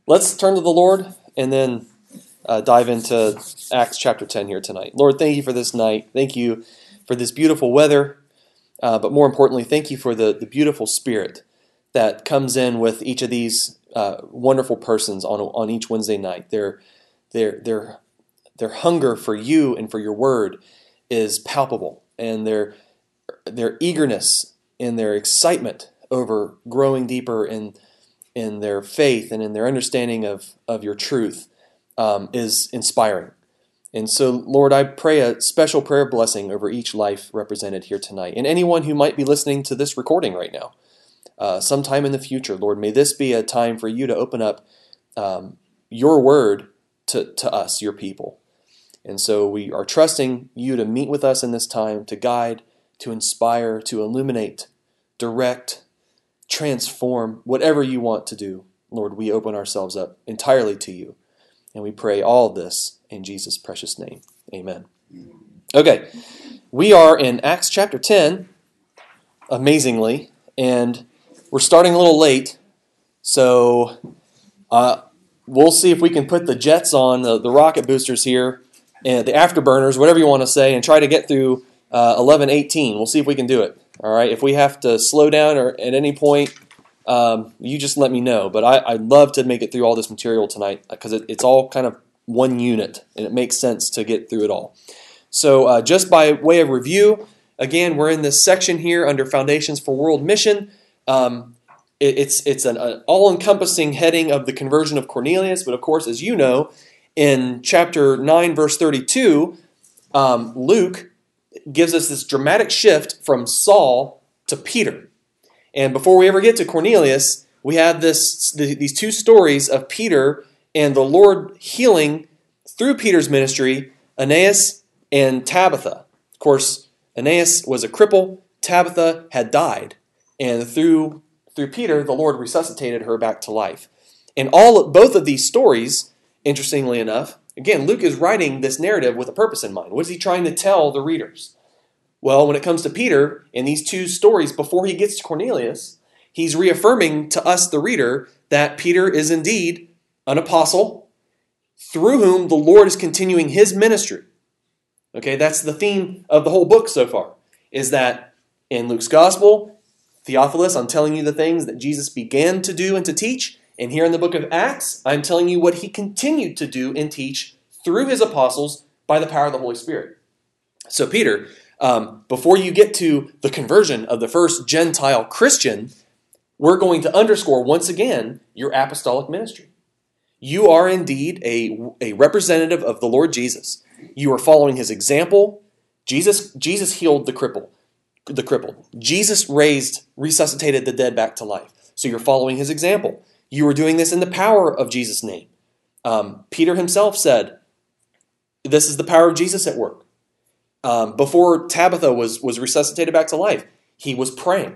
Let's turn to the Lord and then dive into Acts chapter 10 here tonight. Lord, thank you for this night. Thank you for this beautiful weather. But more importantly, thank you for the beautiful spirit that comes in with each of these wonderful persons on each Wednesday night. Their hunger for you and for your word is palpable, and their eagerness and their excitement over growing deeper in their faith and in their understanding of your truth is inspiring. And so, Lord, I pray a special prayer blessing over each life represented here tonight, and anyone who might be listening to this recording right now, sometime in the future. Lord, may this be a time for you to open up your word to us, your people. And so we are trusting you to meet with us in this time, to guide, to inspire, to illuminate, direct, transform, whatever you want to do. Lord, we open ourselves up entirely to you. And we pray all of this in Jesus' precious name. Amen. Okay, we are in Acts chapter 10, amazingly, and we're starting a little late, so we'll see if we can put the jets on, the rocket boosters here, and the afterburners, whatever you want to say, and try to get through 11:18. We'll see if we can do it. All right, if we have to slow down or at any point, you just let me know. But I'd love to make it through all this material tonight because it's all kind of one unit, and it makes sense to get through it all. So just by way of review, again, we're in this section here under Foundations for World Mission. It's an all-encompassing heading of the conversion of Cornelius, but of course, as you know, in chapter 9, verse 32, Luke gives us this dramatic shift from Saul to Peter. And before we ever get to Cornelius, we have these two stories of Peter and the Lord healing through Peter's ministry Aeneas and Tabitha. Of course, Aeneas was a cripple. Tabitha had died. And through Peter, the Lord resuscitated her back to life. And both of these stories, interestingly enough, again, Luke is writing this narrative with a purpose in mind. What is he trying to tell the readers? Well, when it comes to Peter, in these two stories, before he gets to Cornelius, he's reaffirming to us, the reader, that Peter is indeed an apostle through whom the Lord is continuing his ministry. Okay, that's the theme of the whole book so far, is that in Luke's gospel, Theophilus, I'm telling you the things that Jesus began to do and to teach. And here in the book of Acts, I'm telling you what he continued to do and teach through his apostles by the power of the Holy Spirit. So Peter, before you get to the conversion of the first Gentile Christian, we're going to underscore once again your apostolic ministry. You are indeed a representative of the Lord Jesus. You are following his example. Jesus healed the crippled. Jesus resuscitated the dead back to life. So you're following his example. You are doing this in the power of Jesus' name. Peter himself said, this is the power of Jesus at work. Before Tabitha was resuscitated back to life, he was praying.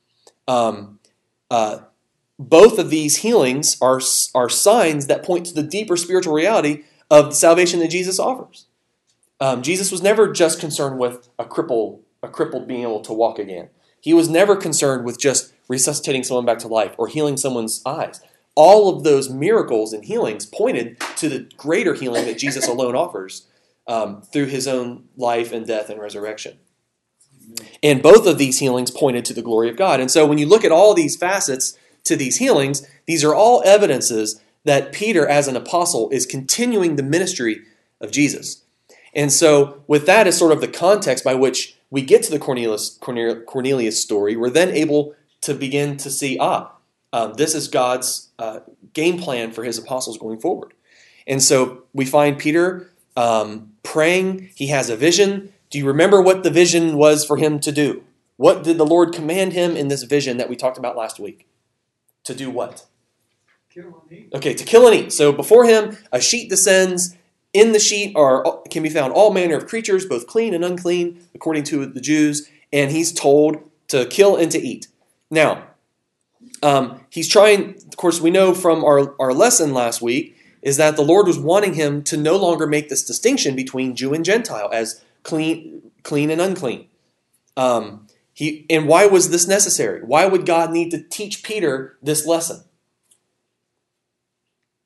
Both of these healings are signs that point to the deeper spiritual reality of the salvation that Jesus offers. Jesus was never just concerned with a crippled being able to walk again. He was never concerned with just resuscitating someone back to life or healing someone's eyes. All of those miracles and healings pointed to the greater healing that Jesus alone offers through his own life and death and resurrection. And both of these healings pointed to the glory of God. And so when you look at all these facets to these healings, these are all evidences that Peter, as an apostle, is continuing the ministry of Jesus. And so with that as sort of the context by which we get to the Cornelius story, we're then able to begin to see, this is God's game plan for his apostles going forward. And so we find Peter praying. He has a vision. Do you remember what the vision was for him to do? What did the Lord command him in this vision that we talked about last week? To do what? Kill and eat. Okay, to kill and eat. So before him, a sheet descends. In the sheet can be found all manner of creatures, both clean and unclean, according to the Jews. And he's told to kill and to eat. Now, he's trying, of course, we know from our lesson last week, is that the Lord was wanting him to no longer make this distinction between Jew and Gentile as clean and unclean. And why was this necessary? Why would God need to teach Peter this lesson?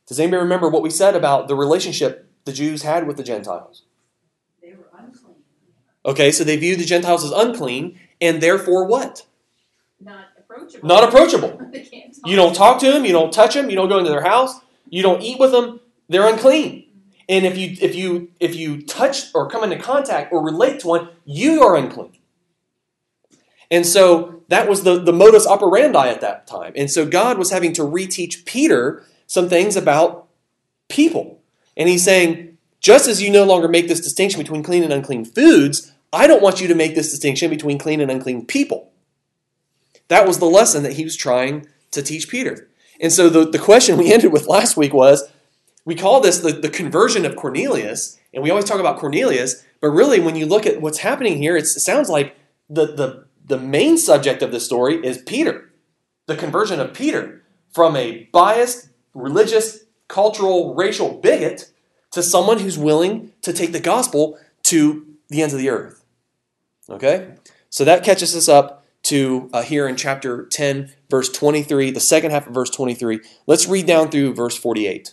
Does anybody remember what we said about the relationship the Jews had with the Gentiles? They were unclean. Okay, so they viewed the Gentiles as unclean, and therefore what? Not approachable. Not approachable. They can't talk. You don't talk to them, you don't touch them, you don't go into their house, you don't eat with them, they're unclean. And if you touch or come into contact or relate to one, you are unclean. And so that was the modus operandi at that time. And so God was having to reteach Peter some things about people. And he's saying, just as you no longer make this distinction between clean and unclean foods, I don't want you to make this distinction between clean and unclean people. That was the lesson that he was trying to teach Peter. And so the question we ended with last week was, we call this the conversion of Cornelius, and we always talk about Cornelius, but really when you look at what's happening here, it sounds like the main subject of this story is Peter, the conversion of Peter from a biased, religious, cultural, racial bigot to someone who's willing to take the gospel to the ends of the earth. Okay? So that catches us up to here in chapter 10, verse 23, the second half of verse 23. Let's read down through verse 48.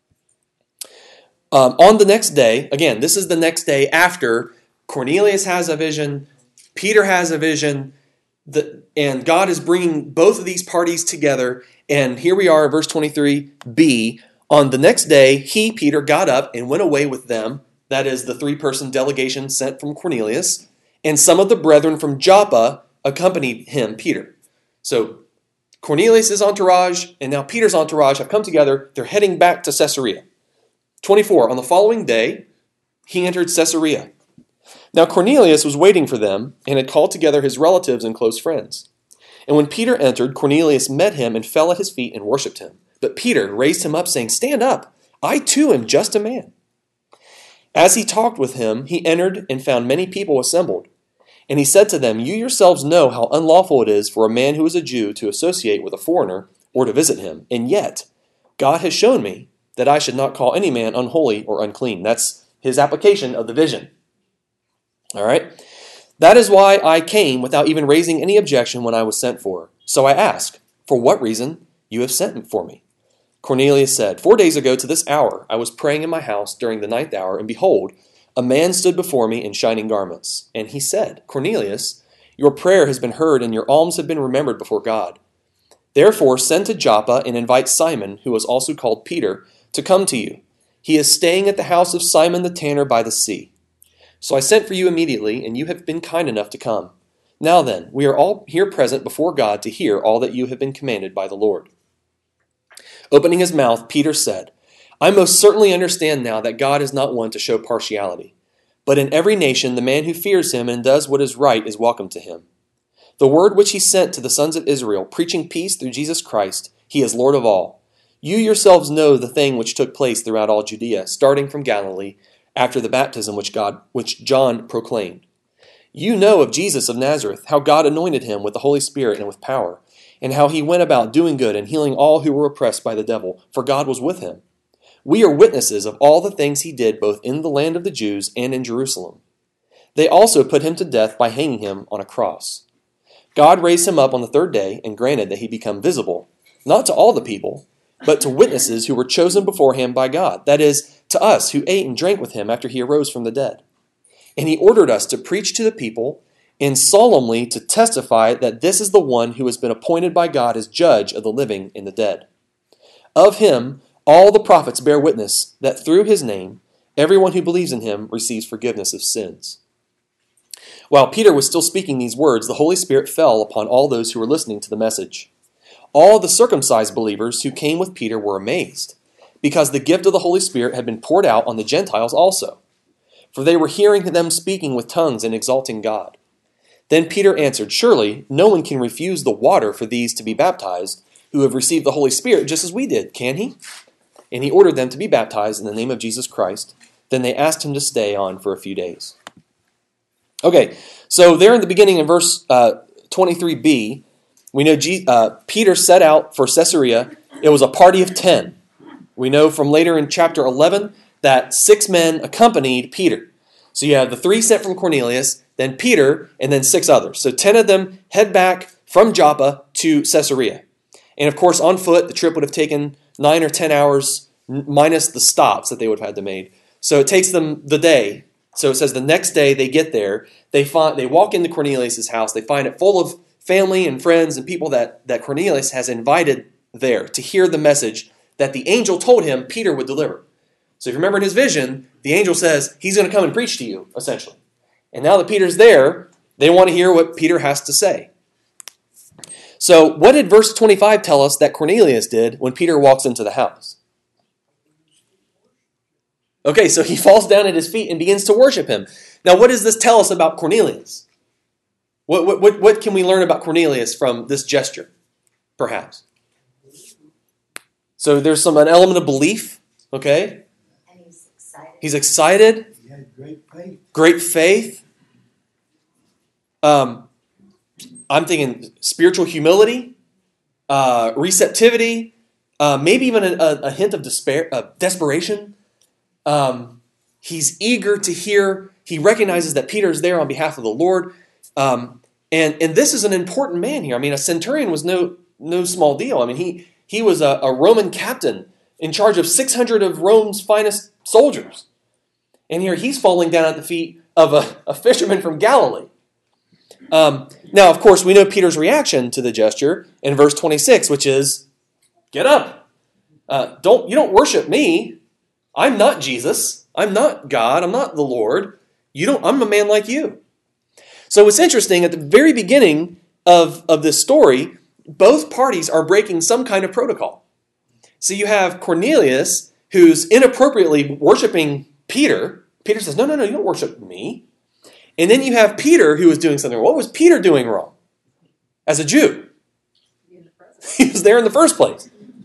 On the next day, again, this is the next day after Cornelius has a vision, Peter has a vision, and God is bringing both of these parties together. And here we are, verse 23b. On the next day, he, Peter, got up and went away with them. That is the three-person delegation sent from Cornelius. And some of the brethren from Joppa accompanied him, Peter. So Cornelius' entourage and now Peter's entourage have come together. They're heading back to Caesarea. 24, on the following day, he entered Caesarea. Now Cornelius was waiting for them and had called together his relatives and close friends. And when Peter entered, Cornelius met him and fell at his feet and worshipped him. But Peter raised him up, saying, "Stand up, I too am just a man." As he talked with him, he entered and found many people assembled. And he said to them, "You yourselves know how unlawful it is for a man who is a Jew to associate with a foreigner or to visit him. And yet, God has shown me that I should not call any man unholy or unclean." That's his application of the vision. All right? "That is why I came without even raising any objection when I was sent for. So I ask, for what reason you have sent for me?" Cornelius said, 4 days ago to this hour I was praying in my house during the 9th hour, and behold, a man stood before me in shining garments. And he said, "Cornelius, your prayer has been heard, and your alms have been remembered before God. Therefore send to Joppa and invite Simon, who is also called Peter, to come to you. He is staying at the house of Simon the tanner by the sea." So I sent for you immediately, and you have been kind enough to come. Now then, we are all here present before God to hear all that you have been commanded by the Lord. Opening his mouth, Peter said, "I most certainly understand now that God is not one to show partiality. But in every nation, the man who fears him and does what is right is welcome to him. The word which he sent to the sons of Israel, preaching peace through Jesus Christ, he is Lord of all. You yourselves know the thing which took place throughout all Judea, starting from Galilee, after the baptism which John proclaimed. You know of Jesus of Nazareth, how God anointed him with the Holy Spirit and with power, and how he went about doing good and healing all who were oppressed by the devil, for God was with him. We are witnesses of all the things he did both in the land of the Jews and in Jerusalem. They also put him to death by hanging him on a cross. God raised him up on the third day and granted that he become visible, not to all the people, but to witnesses who were chosen beforehand by God, that is, to us who ate and drank with him after he arose from the dead. And he ordered us to preach to the people and solemnly to testify that this is the one who has been appointed by God as judge of the living and the dead. Of him, all the prophets bear witness that through his name, everyone who believes in him receives forgiveness of sins." While Peter was still speaking these words, the Holy Spirit fell upon all those who were listening to the message. All the circumcised believers who came with Peter were amazed, because the gift of the Holy Spirit had been poured out on the Gentiles also. For they were hearing them speaking with tongues and exalting God. Then Peter answered, "Surely no one can refuse the water for these to be baptized, who have received the Holy Spirit just as we did, can he?" And he ordered them to be baptized in the name of Jesus Christ. Then they asked him to stay on for a few days. Okay, so there in the beginning in verse 23b, we know Peter set out for Caesarea. It was a party of 10. We know from later in chapter 11 that 6 men accompanied Peter. So you have the 3 sent from Cornelius, then Peter, and then 6 others. So 10 of them head back from Joppa to Caesarea. And of course, on foot, the trip would have taken 9 or 10 hours minus the stops that they would have had to make. So it takes them the day. So it says the next day they get there. They walk into Cornelius' house. They find it full of family and friends and people that Cornelius has invited there to hear the message that the angel told him Peter would deliver. So if you remember in his vision, the angel says he's going to come and preach to you, essentially. And now that Peter's there, they want to hear what Peter has to say. So what did verse 25 tell us that Cornelius did when Peter walks into the house? Okay, so he falls down at his feet and begins to worship him. Now, what does this tell us about Cornelius? What can we learn about Cornelius from this gesture, perhaps? So there's an element of belief, okay? And he's excited. He's excited. He had great faith. Great faith. I'm thinking spiritual humility, receptivity, maybe even a hint of desperation. He's eager to hear. He recognizes that Peter is there on behalf of the Lord. And this is an important man here. I mean, a centurion was no small deal. I mean, he was a Roman captain in charge of 600 of Rome's finest soldiers. And here he's falling down at the feet of a fisherman from Galilee. Now, of course, we know Peter's reaction to the gesture in verse 26, which is, get up. You don't worship me. I'm not Jesus. I'm not God. I'm not the Lord. I'm a man like you. So it's interesting, at the very beginning of this story, both parties are breaking some kind of protocol. So you have Cornelius, who's inappropriately worshiping Peter. Peter says, no, you don't worship me. And then you have Peter, who is doing something wrong. What was Peter doing wrong as a Jew? He was there in the first place.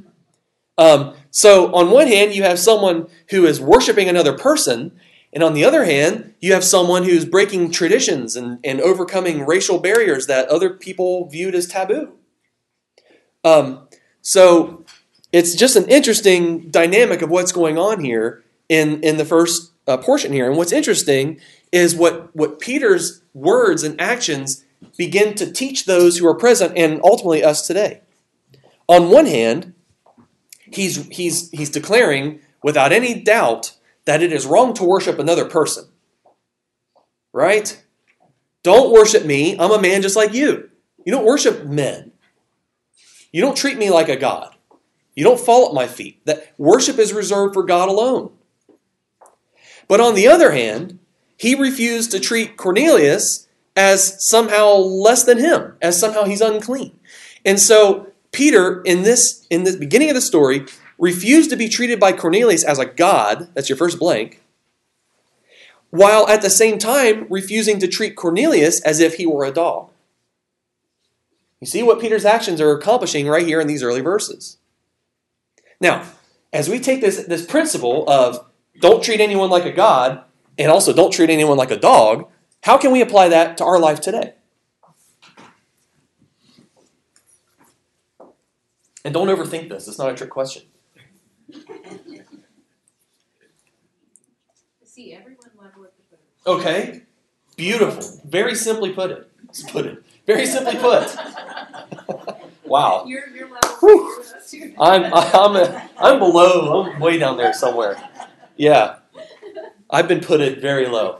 So on one hand, you have someone who is worshiping another person, and on the other hand, you have someone who's breaking traditions and overcoming racial barriers that other people viewed as taboo. So it's just an interesting dynamic of what's going on here in the first portion here. And what's interesting is what Peter's words and actions begin to teach those who are present and ultimately us today. On one hand, he's declaring without any doubt that it is wrong to worship another person. Right? Don't worship me. I'm a man just like you. You don't worship men. You don't treat me like a god. You don't fall at my feet. That worship is reserved for God alone. But on the other hand, he refused to treat Cornelius as somehow less than him, as somehow he's unclean. And so Peter, in this beginning of the story, refused to be treated by Cornelius as a god, that's your first blank, while at the same time refusing to treat Cornelius as if he were a dog. You see what Peter's actions are accomplishing right here in these early verses. Now, as we take this principle of don't treat anyone like a god, and also don't treat anyone like a dog, how can we apply that to our life today? And don't overthink this. It's not a trick question. See, everyone level at the foot. Okay. Beautiful. Very simply put it. Very simply put. Wow. Your level. Whew. I'm below. I'm way down there somewhere. Yeah. I've been put it very low.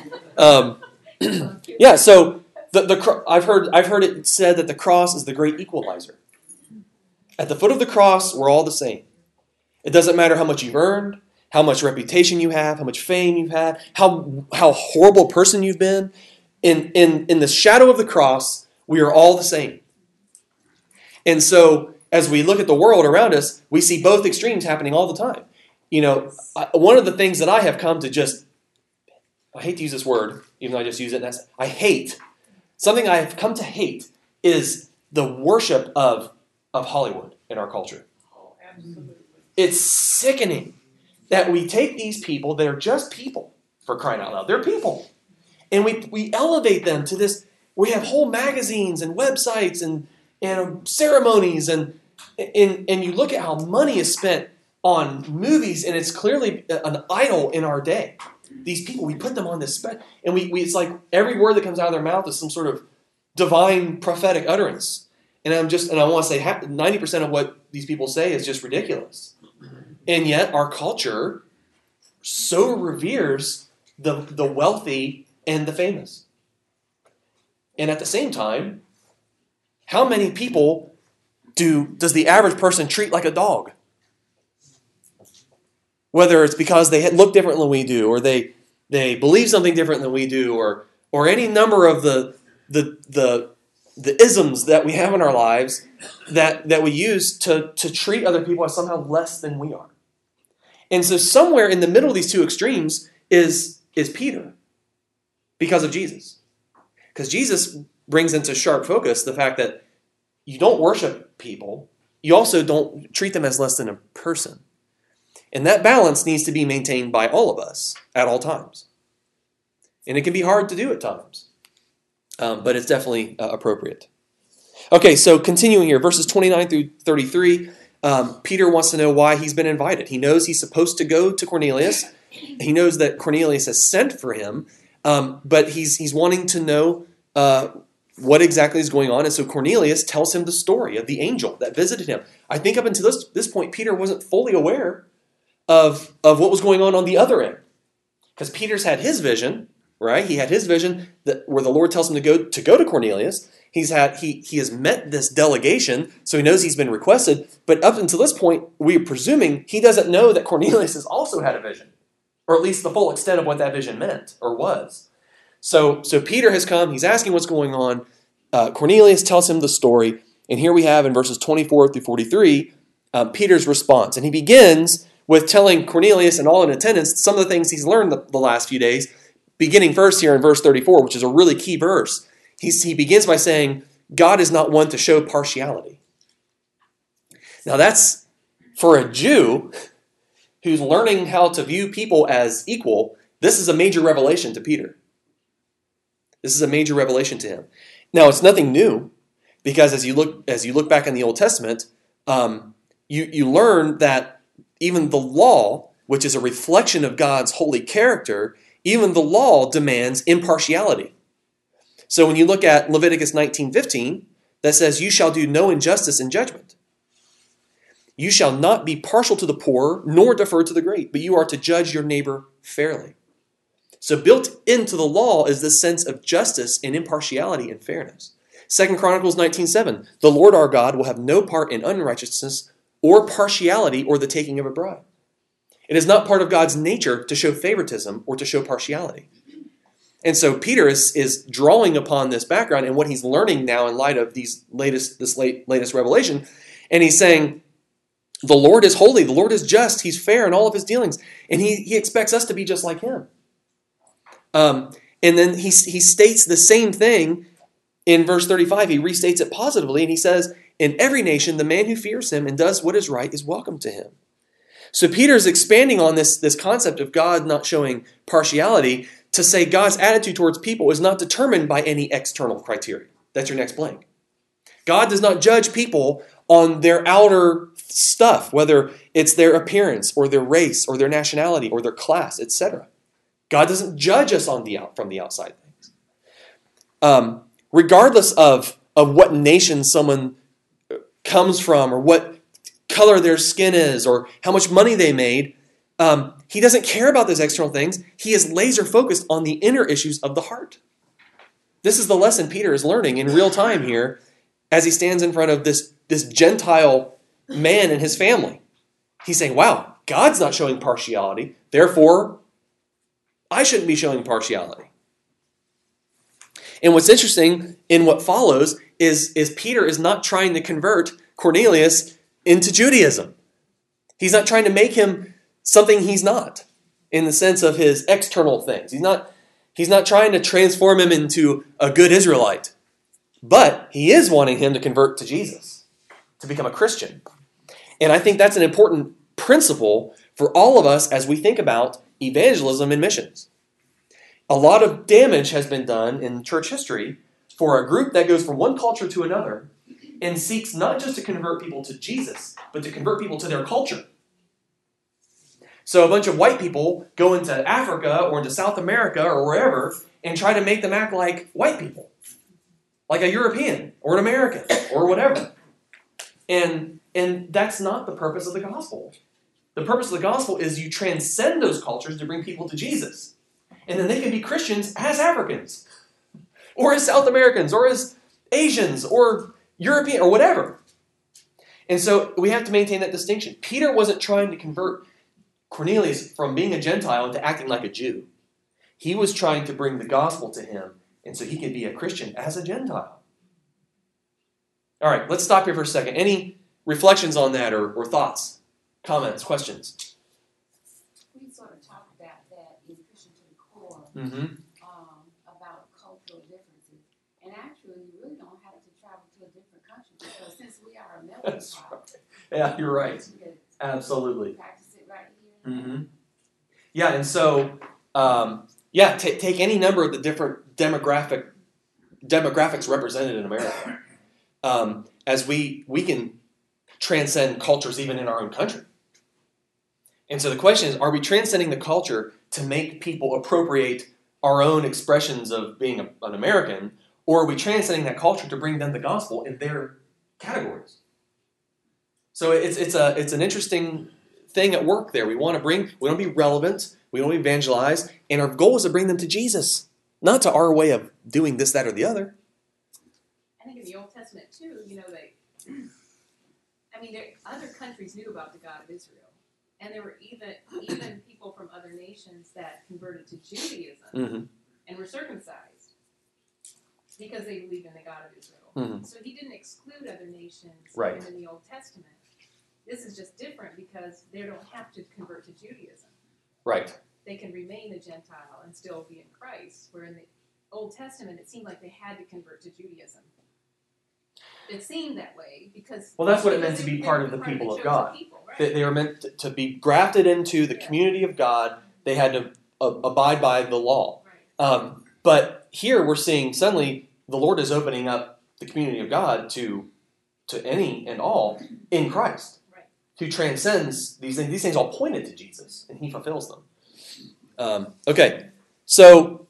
Yeah. So I've heard it said that the cross is the great equalizer. At the foot of the cross, we're all the same. It doesn't matter how much you've earned, how much reputation you have, how much fame you've had, how horrible a person you've been. In the shadow of the cross, we are all the same. And so, as we look at the world around us, we see both extremes happening all the time. You know, one of the things that I have come to I hate to use this word, even though I just use it, something I have come to hate is the worship of Hollywood in our culture. Oh, absolutely. It's sickening that we take these people, they're just people, for crying out loud. They're people. And we elevate them to this. We have whole magazines and websites and ceremonies, and you look at how money is spent on movies, and it's clearly an idol in our day. These people, we put them on this spec, and it's like every word that comes out of their mouth is some sort of divine prophetic utterance. And I want to say 90% of what these people say is just ridiculous. And yet our culture so reveres the wealthy and the famous. And at the same time, how many people does the average person treat like a dog? Whether it's because they look different than we do, or they believe something different than we do, or any number of the isms that we have in our lives that we use to treat other people as somehow less than we are. And so somewhere in the middle of these two extremes is Peter, because of Jesus. Because Jesus brings into sharp focus the fact that you don't worship people, you also don't treat them as less than a person. And that balance needs to be maintained by all of us at all times. And it can be hard to do at times, but it's definitely appropriate. Okay, so continuing here, verses 29 through 33, Peter wants to know why he's been invited. He knows he's supposed to go to Cornelius. He knows that Cornelius has sent for him, but he's wanting to know what exactly is going on. And so Cornelius tells him the story of the angel that visited him. I think up until this point, Peter wasn't fully aware of what was going on the other end. Because Peter's had his vision, right? He had his vision where the Lord tells him to go to Cornelius. He has met this delegation, so he knows he's been requested. But up until this point, we are presuming he doesn't know that Cornelius has also had a vision, or at least the full extent of what that vision meant or was. So Peter has come. He's asking what's going on. Cornelius tells him the story, and here we have in verses 24 through 43 Peter's response, and he begins with telling Cornelius and all in attendance some of the things he's learned the last few days, beginning first here in verse 34, which is a really key verse. He begins by saying, God is not one to show partiality. Now that's, for a Jew who's learning how to view people as equal, this is a major revelation to Peter. This is a major revelation to him. Now, it's nothing new, because as you look back in the Old Testament, you learn that even the law, which is a reflection of God's holy character, even the law demands impartiality. So when you look at Leviticus 19:15, that says, "You shall do no injustice in judgment. You shall not be partial to the poor, nor defer to the great, but you are to judge your neighbor fairly." So built into the law is this sense of justice and impartiality and fairness. 2 Chronicles 19:7, "The Lord our God will have no part in unrighteousness or partiality or the taking of a bribe." It is not part of God's nature to show favoritism or to show partiality. And so Peter is drawing upon this background and what he's learning now in light of this latest revelation. And he's saying, the Lord is holy, the Lord is just, he's fair in all of his dealings. And he expects us to be just like him. And then he states the same thing in verse 35. He restates it positively, and he says, "In every nation, the man who fears him and does what is right is welcome to him." So Peter's expanding on this concept of God not showing partiality to say God's attitude towards people is not determined by any external criteria. That's your next blank. God does not judge people on their outer stuff, whether it's their appearance or their race or their nationality or their class, etc. God doesn't judge us from the outside things. Regardless of what nation someone comes from or what color their skin is or how much money they made, he doesn't care about those external things. He is laser focused on the inner issues of the heart. This is the lesson Peter is learning in real time here as he stands in front of this Gentile man and his family. He's saying, wow, God's not showing partiality, therefore I shouldn't be showing partiality. And what's interesting in what follows is Peter is not trying to convert Cornelius into Judaism. He's not trying to make him something he's not in the sense of his external things. He's not trying to transform him into a good Israelite. But he is wanting him to convert to Jesus, to become a Christian. And I think that's an important principle for all of us as we think about evangelism and missions. A lot of damage has been done in church history for a group that goes from one culture to another and seeks not just to convert people to Jesus, but to convert people to their culture. So a bunch of white people go into Africa or into South America or wherever and try to make them act like white people, like a European or an American or whatever. And that's not the purpose of the gospel. The purpose of the gospel is you transcend those cultures to bring people to Jesus. And then they can be Christians as Africans, or as South Americans, or as Asians, or European, or whatever. And so we have to maintain that distinction. Peter wasn't trying to convert Cornelius from being a Gentile into acting like a Jew. He was trying to bring the gospel to him, and so he could be a Christian as a Gentile. All right, let's stop here for a second. Any reflections on that or thoughts, comments, questions? We sort of talked about that in Christian to the Core, Mm-hmm. about cultural differences. And actually, you really don't have to travel to a different country because since we are a melting That's pot, Yeah, you're right. we could Absolutely. practice it right here. Mm-hmm. Yeah, and so, take any number of the different demographics represented in America. As we can transcend cultures even in our own country. And so the question is, are we transcending the culture to make people appropriate our own expressions of being an American, or are we transcending that culture to bring them the gospel in their categories? So it's an interesting thing at work there. We want to be relevant, we want to evangelize, and our goal is to bring them to Jesus, not to our way of doing this, that, or the other. I think in the Old Testament too, other countries knew about the God of Israel, and there were even people from other nations that converted to Judaism Mm-hmm. and were circumcised because they believed in the God of Israel. Mm-hmm. So he didn't exclude other nations Right. even in the Old Testament. This is just different because they don't have to convert to Judaism. Right. They can remain a Gentile and still be in Christ, where in the Old Testament it seemed like they had to convert to Judaism. It seemed that way because... Well, that's what it meant to be part of the people of God. People, right? They were meant to be grafted into the community of God. They had to abide by the law. Right. But here we're seeing suddenly the Lord is opening up the community of God to any and all in Christ. Right. Who transcends these things. These things all pointed to Jesus, and he fulfills them. Okay, so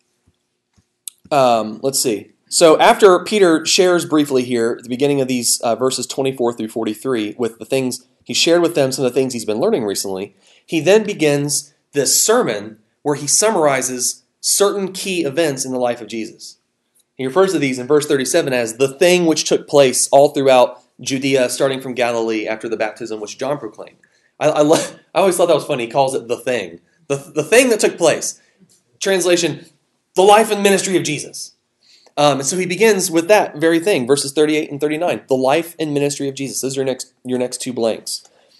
let's see. So after Peter shares briefly here at the beginning of these verses 24 through 43 with the things he shared with them, some of the things he's been learning recently, he then begins this sermon where he summarizes certain key events in the life of Jesus. He refers to these in verse 37 as the thing which took place all throughout Judea, starting from Galilee after the baptism which John proclaimed. I always thought that was funny. He calls it the thing. The thing that took place. Translation, the life and ministry of Jesus. And so he begins with that very thing, verses 38 and 39. The life and ministry of Jesus. Those are your next two blanks.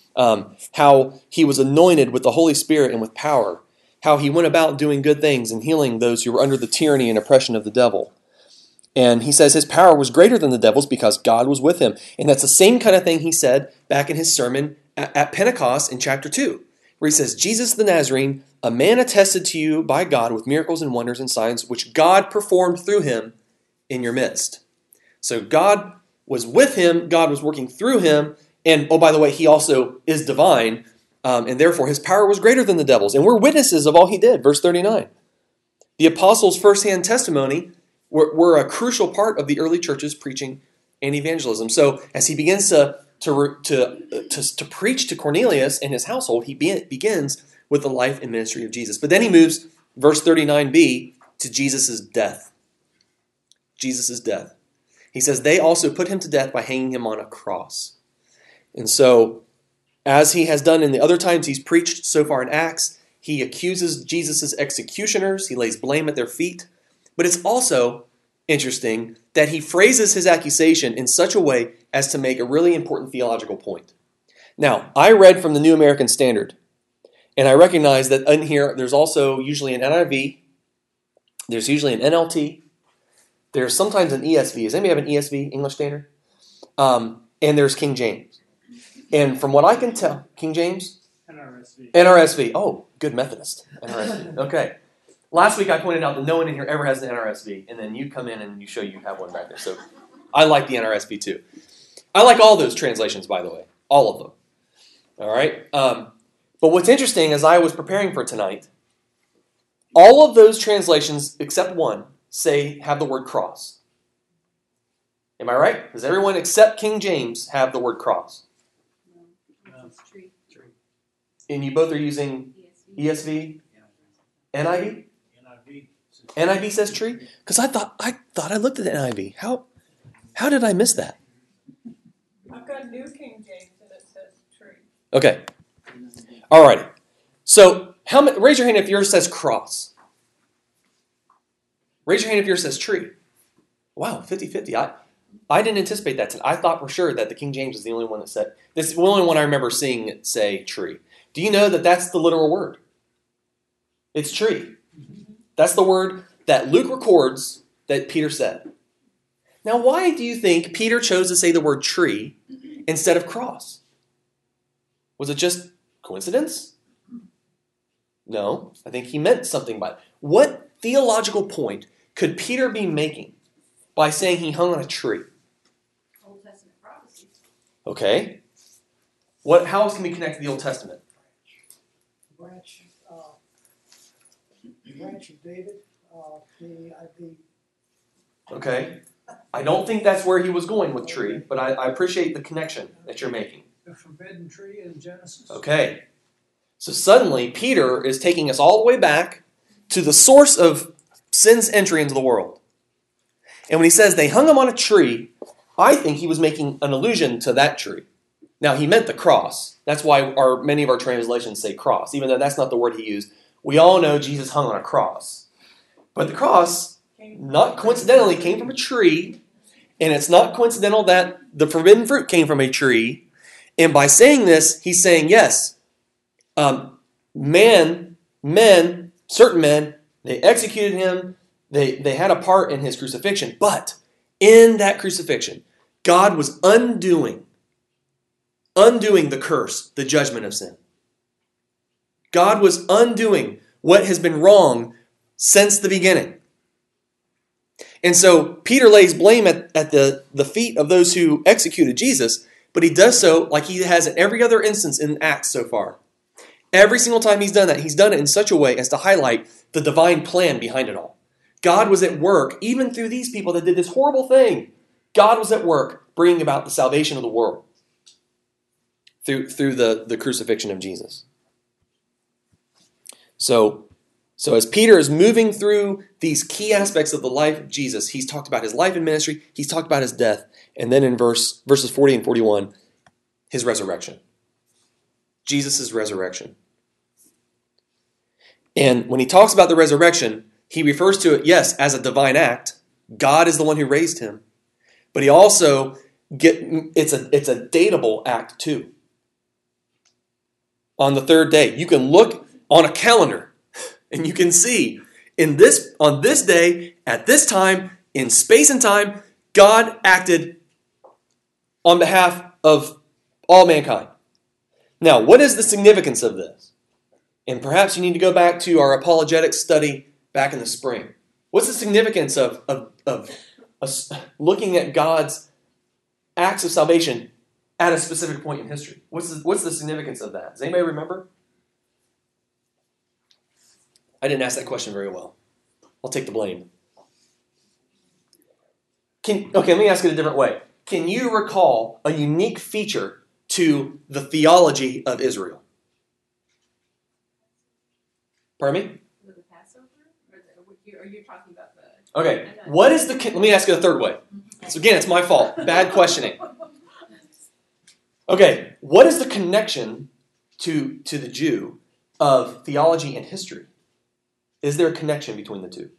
How he was anointed with the Holy Spirit and with power. How he went about doing good things and healing those who were under the tyranny and oppression of the devil. And he says his power was greater than the devil's because God was with him. And that's the same kind of thing he said back in his sermon at Pentecost in chapter 2, where he says, Jesus the Nazarene, a man attested to you by God with miracles and wonders and signs, which God performed through him in your midst. So God was with him, God was working through him, and oh, by the way, he also is divine, and therefore his power was greater than the devil's. And we're witnesses of all he did, verse 39. The apostles' firsthand testimony were a crucial part of the early church's preaching and evangelism. So as he begins to preach to Cornelius and his household, he begins with the life and ministry of Jesus. But then he moves, verse 39b, to Jesus' death. Jesus' death. He says, they also put him to death by hanging him on a cross. And so, as he has done in the other times he's preached so far in Acts, he accuses Jesus' executioners. He lays blame at their feet. But it's also interesting that he phrases his accusation in such a way as to make a really important theological point. Now, I read from the New American Standard, and I recognize that in here there's also usually an NIV, there's usually an NLT, there's sometimes an ESV. Does anybody have an ESV, English Standard? And there's King James. And from what I can tell, King James? NRSV. NRSV. Oh, good Methodist. NRSV. Okay. Last week I pointed out that no one in here ever has an NRSV, and then you come in and you show you have one back there. So I like the NRSV too. I like all those translations, by the way. All of them. All right? But what's interesting, as I was preparing for tonight, all of those translations, except one, have the word cross. Am I right? Does everyone except King James have the word cross? No, it's tree. And you both are using ESV, NIV? NIV. NIV says tree? Because I thought I looked at the NIV. How did I miss that? I've got New King James and it says tree. Okay. All right. So raise your hand if yours says cross. Raise your hand if yours says tree. Wow, 50-50. I didn't anticipate that. I thought for sure that the King James is the only one that said, this is the only one I remember seeing it say tree. Do you know that that's the literal word? It's tree. That's the word that Luke records that Peter said. Now, why do you think Peter chose to say the word tree instead of cross? Was it just coincidence? No, I think he meant something by it. What theological point could Peter be making by saying he hung on a tree? Old Testament prophecies. Okay. How else can we connect to the Old Testament? Branch of David. Okay. I don't think that's where he was going with tree, but I appreciate the connection that you're making. The forbidden tree in Genesis. Okay. So suddenly, Peter is taking us all the way back to the source of sin's entry into the world. And when he says they hung him on a tree, I think he was making an allusion to that tree. Now, he meant the cross. That's why many of our translations say cross, even though that's not the word he used. We all know Jesus hung on a cross. But the cross, not coincidentally, came from a tree, and it's not coincidental that the forbidden fruit came from a tree. And by saying this, he's saying, yes, certain men, they executed him, they had a part in his crucifixion, but in that crucifixion, God was undoing the curse, the judgment of sin. God was undoing what has been wrong since the beginning. And so Peter lays blame at the feet of those who executed Jesus, but he does so like he has in every other instance in Acts so far. Every single time he's done that, he's done it in such a way as to highlight the divine plan behind it all. God was at work, even through these people that did this horrible thing. God was at work bringing about the salvation of the world through the crucifixion of Jesus. So as Peter is moving through these key aspects of the life of Jesus, he's talked about his life and ministry, he's talked about his death, and then in verses 40 and 41, his resurrection. Jesus' resurrection. And when he talks about the resurrection, he refers to it, yes, as a divine act. God is the one who raised him. But he also it's a datable act too. On the third day, you can look on a calendar and you can see on this day, at this time, in space and time, God acted on behalf of all mankind. Now, what is the significance of this? And perhaps you need to go back to our apologetics study back in the spring. What's the significance of looking at God's acts of salvation at a specific point in history? What's the significance of that? Does anybody remember? I didn't ask that question very well. I'll take the blame. Let me ask it a different way. Can you recall a unique feature to the theology of Israel? Pardon me? The Passover? Or are you talking about the... Okay, let me ask it a third way. So again, it's my fault. Bad questioning. Okay, what is the connection to the Jew of theology and history? Is there a connection between the two?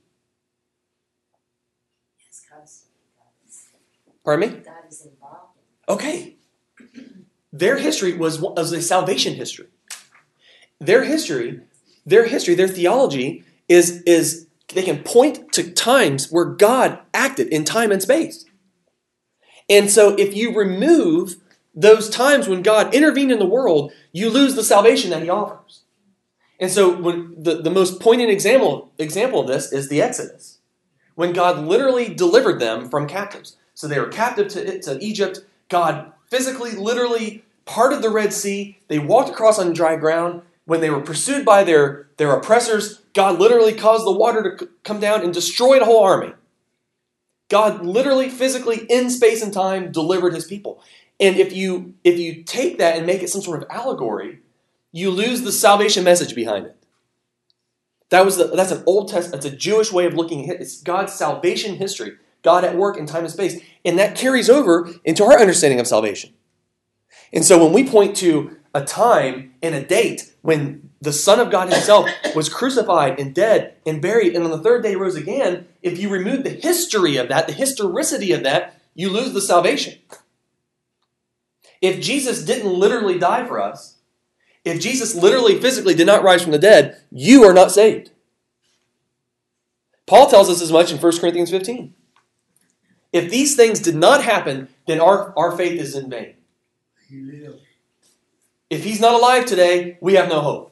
Yes, God Pardon me? is involved. Okay. Their history was a salvation history. Their theology is they can point to times where God acted in time and space. And so if you remove those times when God intervened in the world, you lose the salvation that he offers. And so when the most poignant example of this is the Exodus, when God literally delivered them from captives. So they were captive to Egypt. God physically, literally parted the Red Sea. They walked across on dry ground. When they were pursued by their oppressors, God literally caused the water to come down and destroyed a whole army. God literally, physically, in space and time, delivered his people. And if you take that and make it some sort of allegory, you lose the salvation message behind it. That's an Old Testament, that's a Jewish way of looking at it. It's God's salvation history, God at work in time and space. And that carries over into our understanding of salvation. And so when we point to a time and a date when the Son of God himself was crucified and dead and buried and on the third day rose again, if you remove the history of that, the historicity of that, you lose the salvation. If Jesus didn't literally die for us, if Jesus literally, physically did not rise from the dead, you are not saved. Paul tells us as much in 1 Corinthians 15. If these things did not happen, then our faith is in vain. He lives. If he's not alive today, we have no hope.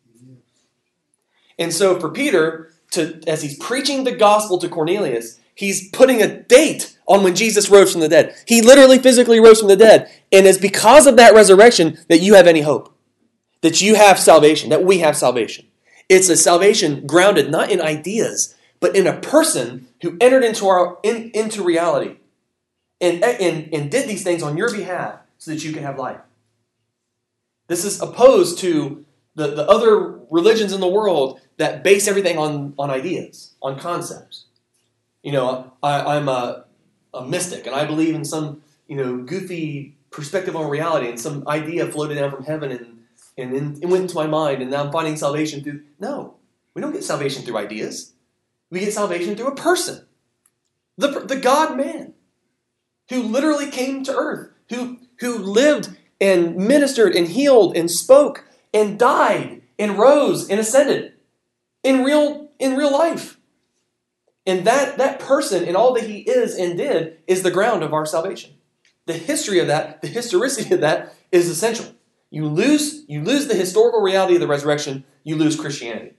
And so for Peter, as he's preaching the gospel to Cornelius, he's putting a date on when Jesus rose from the dead. He literally, physically rose from the dead. And it's because of that resurrection that you have any hope. That you have salvation, that we have salvation. It's a salvation grounded not in ideas, but in a person who entered into reality and did these things on your behalf so that you can have life. This is opposed to the other religions in the world that base everything on ideas, on concepts. I'm a mystic, and I believe in some goofy perspective on reality, and some idea floated down from heaven and it went into my mind, and now I'm finding salvation through... No, we don't get salvation through ideas. We get salvation through a person. The God-man, who literally came to earth, who lived and ministered and healed and spoke and died and rose and ascended in real life. And that person and all that he is and did is the ground of our salvation. The history of that, the historicity of that is essential. You lose the historical reality of the resurrection, you lose Christianity.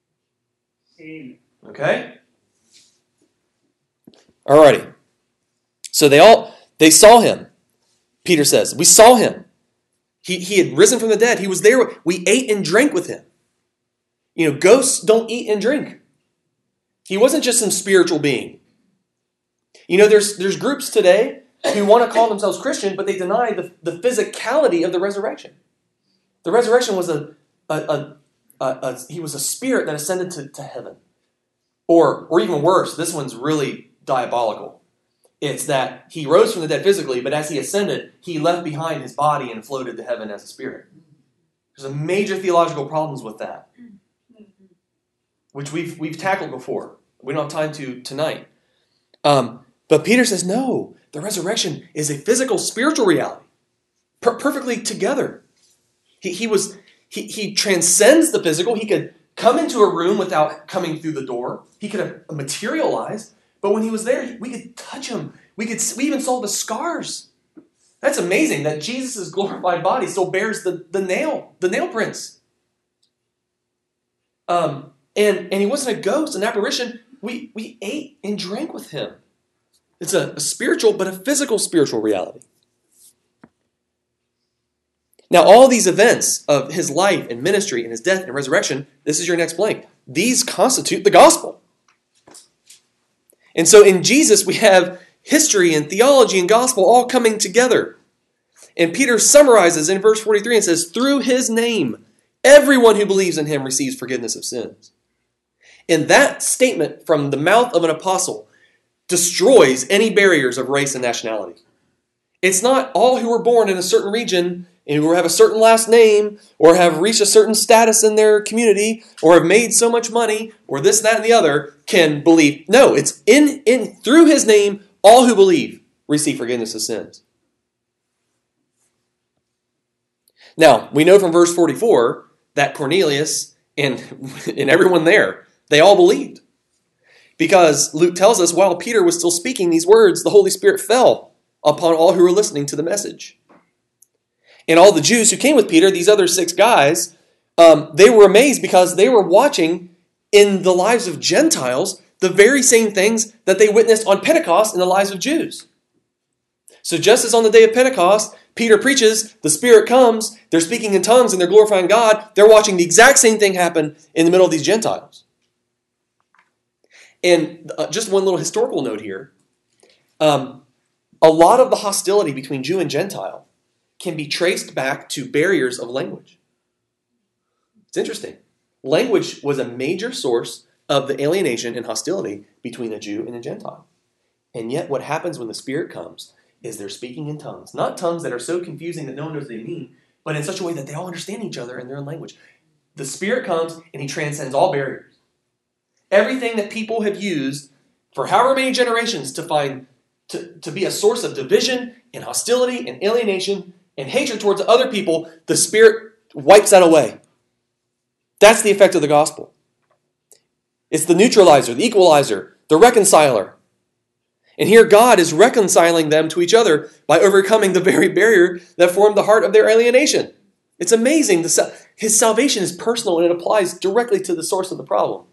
Okay? Alrighty. So they saw him. Peter says, we saw him. He had risen from the dead. He was there. We ate and drank with him. Ghosts don't eat and drink. He wasn't just some spiritual being. There's groups today who want to call themselves Christian, but they deny the physicality of the resurrection. The resurrection was he was a spirit that ascended to heaven. Or even worse, this one's really diabolical. It's that he rose from the dead physically, but as he ascended, he left behind his body and floated to heaven as a spirit. There's a major theological problems with that, which we've tackled before. We don't have time to tonight. But Peter says, no, the resurrection is a physical, spiritual reality, perfectly together. He transcends the physical. He could come into a room without coming through the door. He could have materialized. But when he was there, we could touch him. We even saw the scars. That's amazing that Jesus' glorified body still bears the nail prints. And he wasn't a ghost, an apparition. We ate and drank with him. It's a spiritual, but a physical spiritual reality. Now, all these events of his life and ministry and his death and resurrection, this is your next blank. These constitute the gospel. And so in Jesus, we have history and theology and gospel all coming together. And Peter summarizes in verse 43 and says, through his name, everyone who believes in him receives forgiveness of sins. And that statement from the mouth of an apostle destroys any barriers of race and nationality. It's not all who were born in a certain region and who have a certain last name or have reached a certain status in their community or have made so much money or this, that, and the other can believe. No, it's in through his name, all who believe receive forgiveness of sins. Now, we know from verse 44 that Cornelius and everyone there, they all believed. Because Luke tells us while Peter was still speaking these words, the Holy Spirit fell upon all who were listening to the message. And all the Jews who came with Peter, these other 6 guys, they were amazed because they were watching in the lives of Gentiles the very same things that they witnessed on Pentecost in the lives of Jews. So just as on the day of Pentecost, Peter preaches, the Spirit comes, they're speaking in tongues and they're glorifying God, they're watching the exact same thing happen in the middle of these Gentiles. And just one little historical note here. A lot of the hostility between Jew and Gentile can be traced back to barriers of language. It's interesting. Language was a major source of the alienation and hostility between a Jew and a Gentile. And yet what happens when the Spirit comes is they're speaking in tongues. Not tongues that are so confusing that no one knows what they mean, but in such a way that they all understand each other in their own language. The Spirit comes and he transcends all barriers. Everything that people have used for however many generations to be a source of division and hostility and alienation and hatred towards other people, the Spirit wipes that away. That's the effect of the gospel. It's the neutralizer, the equalizer, the reconciler. And here God is reconciling them to each other by overcoming the very barrier that formed the heart of their alienation. It's amazing. His salvation is personal and it applies directly to the source of the problem.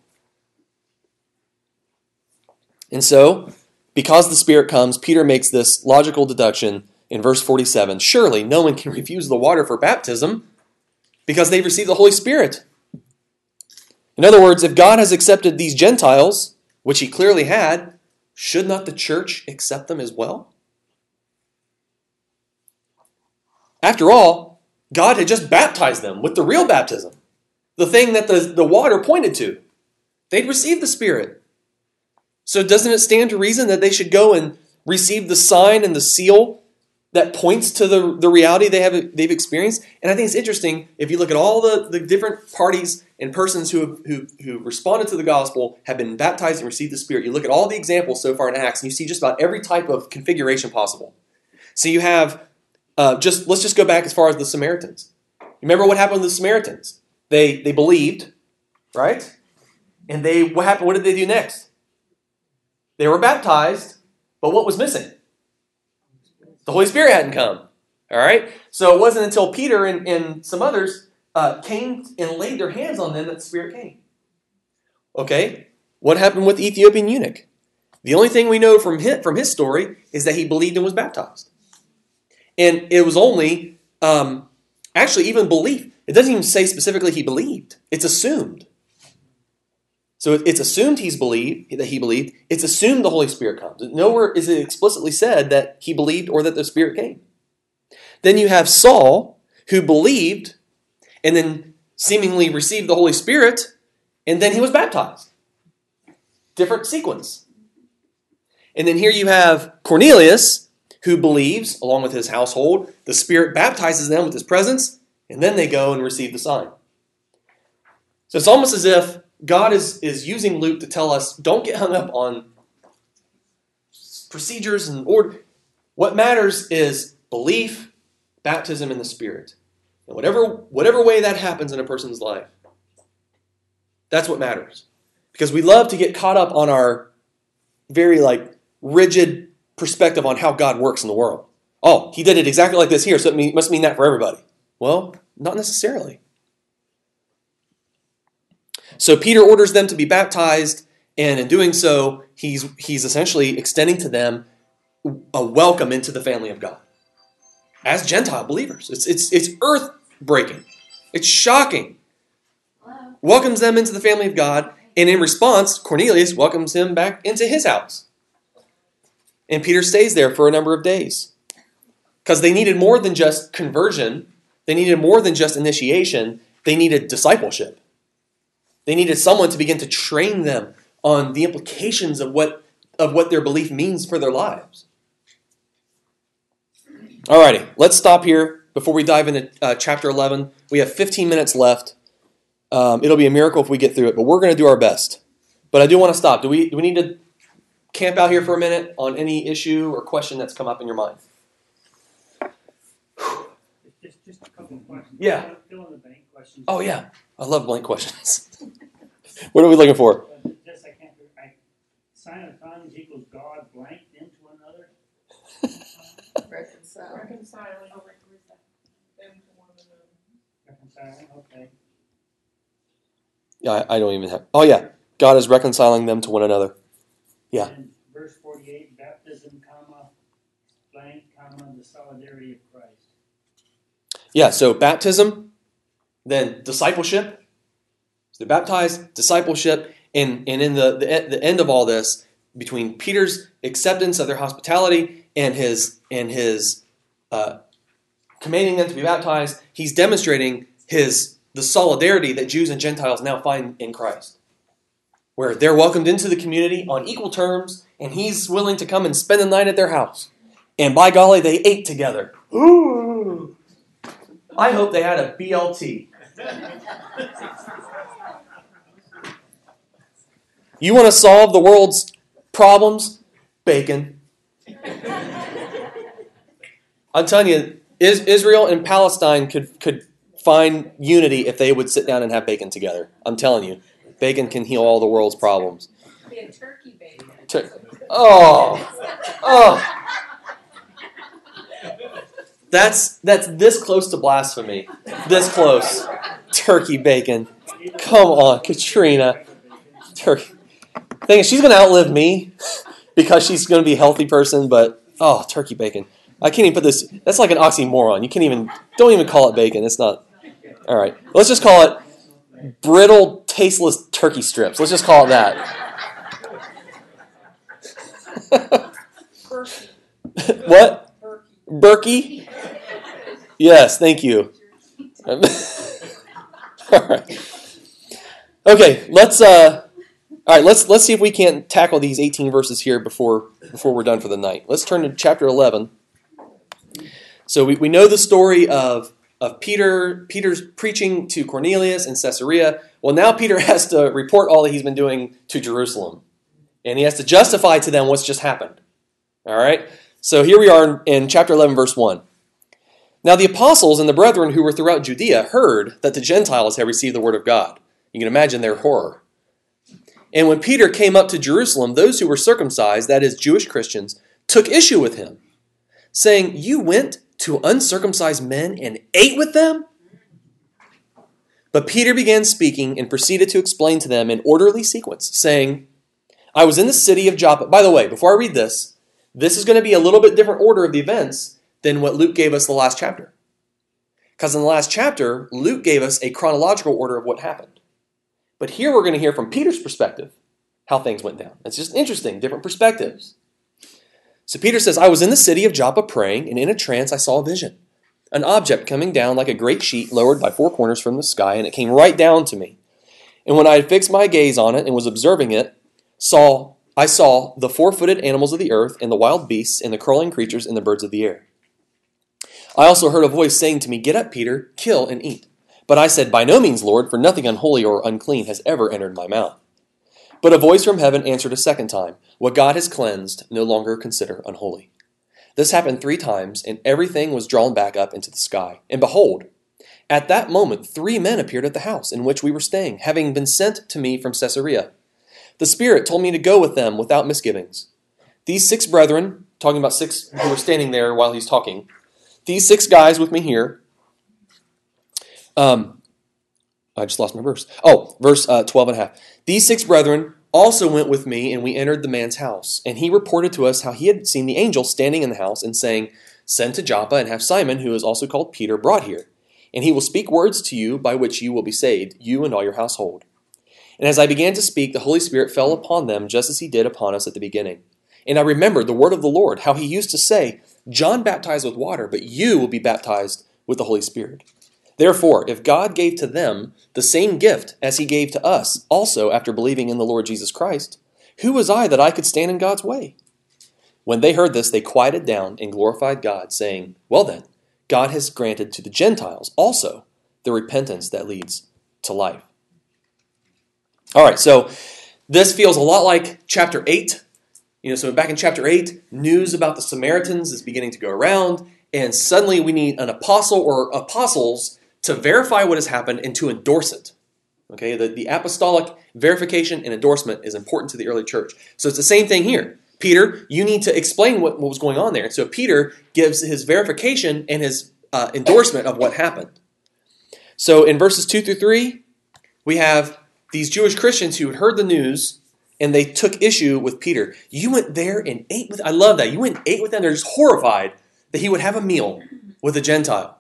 And so, because the Spirit comes, Peter makes this logical deduction in verse 47. Surely no one can refuse the water for baptism because they've received the Holy Spirit. In other words, if God has accepted these Gentiles, which he clearly had, should not the church accept them as well? After all, God had just baptized them with the real baptism, the thing that the water pointed to. They'd received the Spirit. So doesn't it stand to reason that they should go and receive the sign and the seal that points to the reality they've experienced? And I think it's interesting, if you look at all the different parties and persons who responded to the gospel, have been baptized and received the Spirit, you look at all the examples so far in Acts, and you see just about every type of configuration possible. So you have, let's just go back as far as the Samaritans. Remember what happened with the Samaritans? They believed, right? And what happened? What did they do next? They were baptized, but what was missing? The Holy Spirit hadn't come. All right? So it wasn't until Peter and some others came and laid their hands on them that the Spirit came. Okay? What happened with the Ethiopian eunuch? The only thing we know from his story is that he believed and was baptized. And it was only, actually even belief. It doesn't even say specifically he believed. It's assumed. So it's assumed that he believed. It's assumed the Holy Spirit comes. Nowhere is it explicitly said that he believed or that the Spirit came. Then you have Saul, who believed and then seemingly received the Holy Spirit, and then he was baptized. Different sequence. And then here you have Cornelius, who believes, along with his household. The Spirit baptizes them with his presence, and then they go and receive the sign. So it's almost as if God is using Luke to tell us, don't get hung up on procedures and order. What matters is belief, baptism, and the Spirit. And whatever way that happens in a person's life, that's what matters. Because we love to get caught up on our very rigid perspective on how God works in the world. Oh, he did it exactly like this here, so it must mean that for everybody. Well, not necessarily. So Peter orders them to be baptized, and in doing so, he's essentially extending to them a welcome into the family of God as Gentile believers. It's earth-breaking. It's shocking. Hello? Welcomes them into the family of God, and in response, Cornelius welcomes him back into his house. And Peter stays there for a number of days because they needed more than just conversion. They needed more than just initiation. They needed discipleship. They needed someone to begin to train them on the implications of what their belief means for their lives. Alrighty, let's stop here before we dive into chapter 11. We have 15 minutes left. It'll be a miracle if we get through it, but we're going to do our best. But I do want to stop. Do we need to camp out here for a minute on any issue or question that's come up in your mind? Just a couple of questions. Yeah. Fill in the bank questions. Oh, yeah. I love blank questions. What are we looking for? Just sign of tongues equals God blank into another. Reconciling them to one another. Reconciling, okay. Yeah, I don't even have... Oh, yeah. God is reconciling them to one another. Yeah. And verse 48, baptism, blank, the solidarity of Christ. Yeah, so baptism, then discipleship. So they're baptized, discipleship, and in the end of all this, between Peter's acceptance of their hospitality and his commanding them to be baptized, he's demonstrating his the solidarity that Jews and Gentiles now find in Christ, where they're welcomed into the community on equal terms, and he's willing to come and spend the night at their house. And by golly, they ate together. Ooh! I hope they had a BLT. You want to solve the world's problems? Bacon. I'm telling you, Israel and Palestine could find unity if they would sit down and have bacon together. I'm telling you, bacon can heal all the world's problems. Be a turkey bacon. Oh. That's this close to blasphemy. This close. Turkey bacon. Come on, Katrina. Turkey. Thing is, she's going to outlive me because she's going to be a healthy person, but, turkey bacon. I can't even put this, that's like an oxymoron. Don't even call it bacon. It's not. All right. Let's just call it brittle, tasteless turkey strips. Let's just call it that. What? Berkey? Yes, thank you. All right. Okay, let's see if we can't tackle these 18 verses here before we're done for the night. Let's turn to chapter 11. So we know the story of Peter's preaching to Cornelius in Caesarea. Well, now Peter has to report all that he's been doing to Jerusalem. And he has to justify to them what's just happened. All right? So here we are in chapter 11, verse 1. Now the apostles and the brethren who were throughout Judea heard that the Gentiles had received the word of God. You can imagine their horror. And when Peter came up to Jerusalem, those who were circumcised, that is, Jewish Christians, took issue with him, saying, "You went to uncircumcised men and ate with them?" But Peter began speaking and proceeded to explain to them in orderly sequence, saying, "I was in the city of Joppa." By the way, before I read this is going to be a little bit different order of the events than what Luke gave us the last chapter. Because in the last chapter, Luke gave us a chronological order of what happened. But here we're going to hear from Peter's perspective how things went down. It's just interesting, different perspectives. So Peter says, "I was in the city of Joppa praying, and in a trance I saw a vision. An object coming down like a great sheet lowered by 4 corners from the sky, and it came right down to me. And when I had fixed my gaze on it and was observing it, I saw the 4-footed animals of the earth, and the wild beasts, and the crawling creatures, and the birds of the air. I also heard a voice saying to me, 'Get up, Peter, kill and eat.' But I said, 'By no means, Lord, for nothing unholy or unclean has ever entered my mouth.' But a voice from heaven answered a second time, 'What God has cleansed, no longer consider unholy.' This happened 3 times, and everything was drawn back up into the sky. And behold, at that moment 3 men appeared at the house in which we were staying, having been sent to me from Caesarea. The Spirit told me to go with them without misgivings. These 6 brethren," talking about 6 who were standing there while he's talking, "these 6 guys with me here," I just lost my verse. Verse 12 and a half. "These 6 brethren also went with me, and we entered the man's house. And he reported to us how he had seen the angel standing in the house and saying, 'Send to Joppa and have Simon, who is also called Peter, brought here. And he will speak words to you by which you will be saved, you and all your household.' And as I began to speak, the Holy Spirit fell upon them just as he did upon us at the beginning. And I remembered the word of the Lord, how he used to say, 'John baptized with water, but you will be baptized with the Holy Spirit.' Therefore, if God gave to them the same gift as he gave to us also after believing in the Lord Jesus Christ, who was I that I could stand in God's way?" When they heard this, they quieted down and glorified God, saying, "Well then, God has granted to the Gentiles also the repentance that leads to life." All right, so this feels a lot like chapter 8. So back in chapter 8, news about the Samaritans is beginning to go around, and suddenly we need an apostle or apostles to verify what has happened and to endorse it. Okay, the apostolic verification and endorsement is important to the early church. So it's the same thing here. Peter, you need to explain what was going on there. And so Peter gives his verification and his endorsement of what happened. So in verses 2 through 3, we have these Jewish Christians who had heard the news, and they took issue with Peter. "You went there and ate with..." I love that. You went and ate with them. They're just horrified that he would have a meal with a Gentile.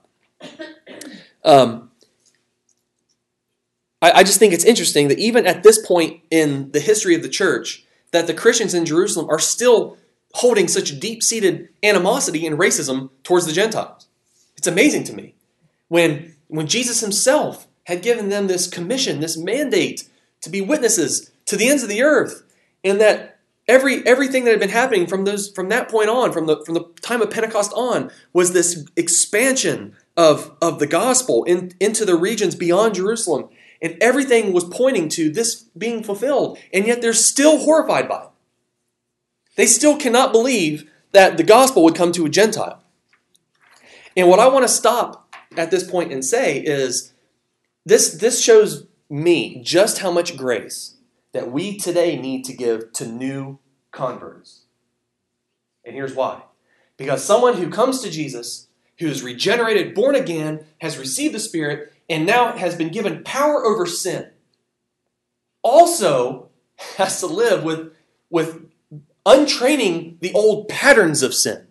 I just think it's interesting that even at this point in the history of the church, that the Christians in Jerusalem are still holding such deep-seated animosity and racism towards the Gentiles. It's amazing to me. When Jesus himself had given them this commission, this mandate to be witnesses to the ends of the earth, and that everything that had been happening from that point on, from the time of Pentecost on, was this expansion of the gospel into the regions beyond Jerusalem, and everything was pointing to this being fulfilled, and yet they're still horrified by it. They still cannot believe that the gospel would come to a Gentile. And what I want to stop at this point and say is, this shows me just how much grace that we today need to give to new converts. And here's why. Because someone who comes to Jesus, who is regenerated, born again, has received the Spirit, and now has been given power over sin, also has to live with untraining the old patterns of sin.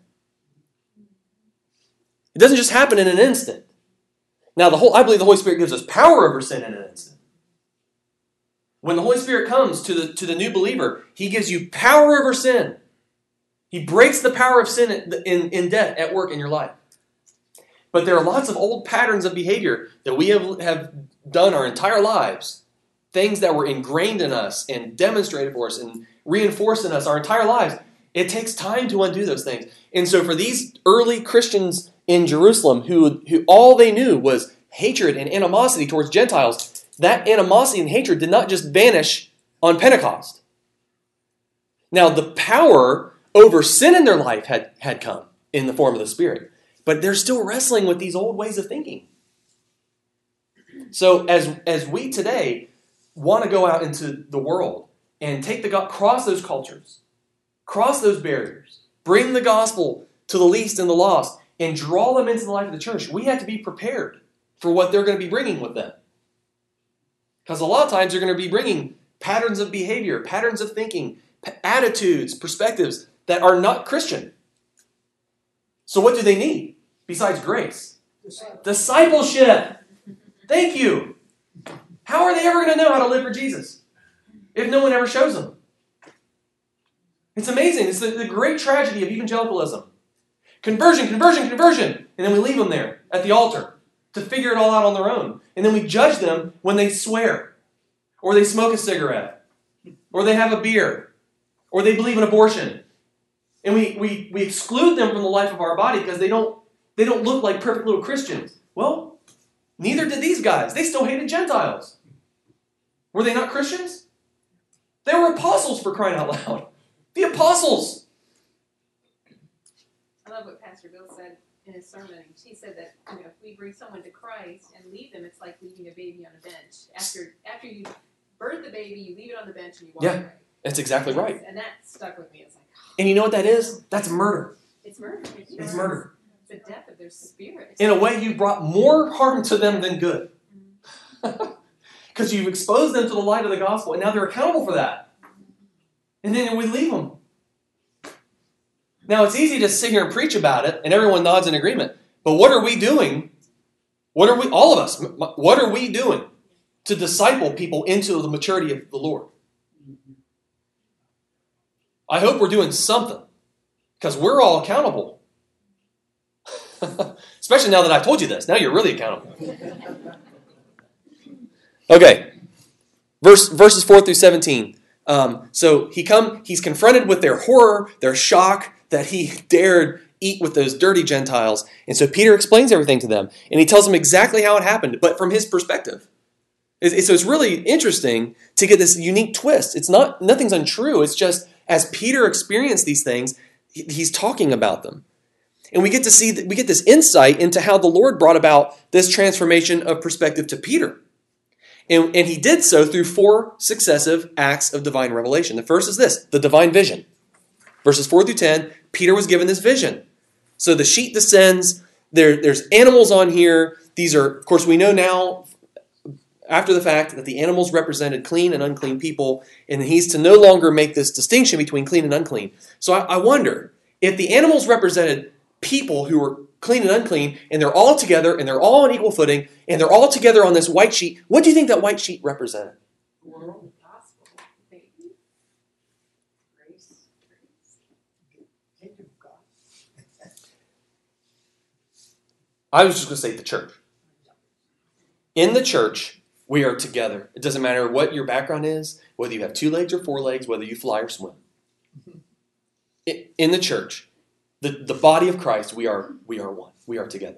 It doesn't just happen in an instant. Now, I believe the Holy Spirit gives us power over sin in an instant. When the Holy Spirit comes to the new believer, He gives you power over sin. He breaks the power of sin in death at work in your life. But there are lots of old patterns of behavior that we have done our entire lives. Things that were ingrained in us and demonstrated for us and reinforced in us our entire lives. It takes time to undo those things. And so for these early Christians in Jerusalem who all they knew was hatred and animosity towards Gentiles, that animosity and hatred did not just vanish on Pentecost. Now, the power over sin in their life had come in the form of the Spirit, but they're still wrestling with these old ways of thinking. So as we today want to go out into the world and cross those cultures, cross those barriers, bring the gospel to the least and the lost, and draw them into the life of the church, we have to be prepared for what they're going to be bringing with them. Because a lot of times they're going to be bringing patterns of behavior, patterns of thinking, attitudes, perspectives that are not Christian. So what do they need besides grace? Discipleship. Thank you. How are they ever going to know how to live for Jesus if no one ever shows them? It's amazing. It's the great tragedy of evangelicalism. Conversion, conversion, conversion. And then we leave them there at the altar to figure it all out on their own. And then we judge them when they swear, or they smoke a cigarette, or they have a beer, or they believe in abortion. And we exclude them from the life of our body because they don't look like perfect little Christians. Well, neither did these guys. They still hated Gentiles. Were they not Christians? They were apostles, for crying out loud. The apostles. I love what Pastor Bill said in his sermon. He said that if we bring someone to Christ and leave them, it's like leaving a baby on a bench. After you birth the baby, you leave it on the bench and you walk away. That's exactly right. And that stuck with me. It's like, and you know what that is? That's murder. It's murder. It's murder. It's the death of their spirit. In a way, you brought more harm to them than good. Because you've exposed them to the light of the gospel, and now they're accountable for that. And then we leave them. Now, it's easy to sit here and preach about it, and everyone nods in agreement. But what are we doing? All of us, what are we doing to disciple people into the maturity of the Lord? I hope we're doing something, because we're all accountable. Especially now that I've told you this. Now you're really accountable. Okay. Verses 4 through 17. So he's confronted with their horror, their shock that he dared eat with those dirty Gentiles. And so Peter explains everything to them. And he tells them exactly how it happened, but from his perspective. So it's really interesting to get this unique twist. Nothing's untrue. It's just as Peter experienced these things, he's talking about them. And we get this insight into how the Lord brought about this transformation of perspective to Peter. And he did so through 4 successive acts of divine revelation. The first is this, the divine vision. Verses 4 through 10, Peter was given this vision. So the sheet descends, there's animals on here. These are, of course, we know now, after the fact, that the animals represented clean and unclean people, and he's to no longer make this distinction between clean and unclean. So I wonder, if the animals represented people who were clean and unclean, and they're all together, and they're all on equal footing, and they're all together on this white sheet, what do you think that white sheet represented? World gospel. Grace. Kingdom of God. I was just going to say the church. In the church, we are together. It doesn't matter what your background is, whether you have 2 legs or 4 legs, whether you fly or swim. In the church, the body of Christ, we are one. We are together.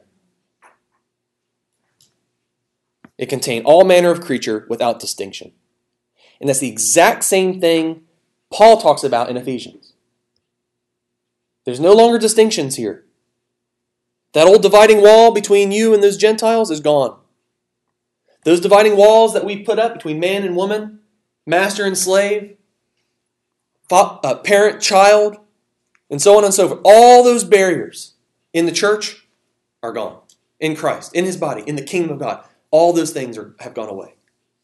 It contains all manner of creature without distinction. And that's the exact same thing Paul talks about in Ephesians. There's no longer distinctions here. That old dividing wall between you and those Gentiles is gone. Those dividing walls that we put up between man and woman, master and slave, parent, child, and so on and so forth, all those barriers in the church are gone. In Christ, in his body, in the kingdom of God. All those things have gone away.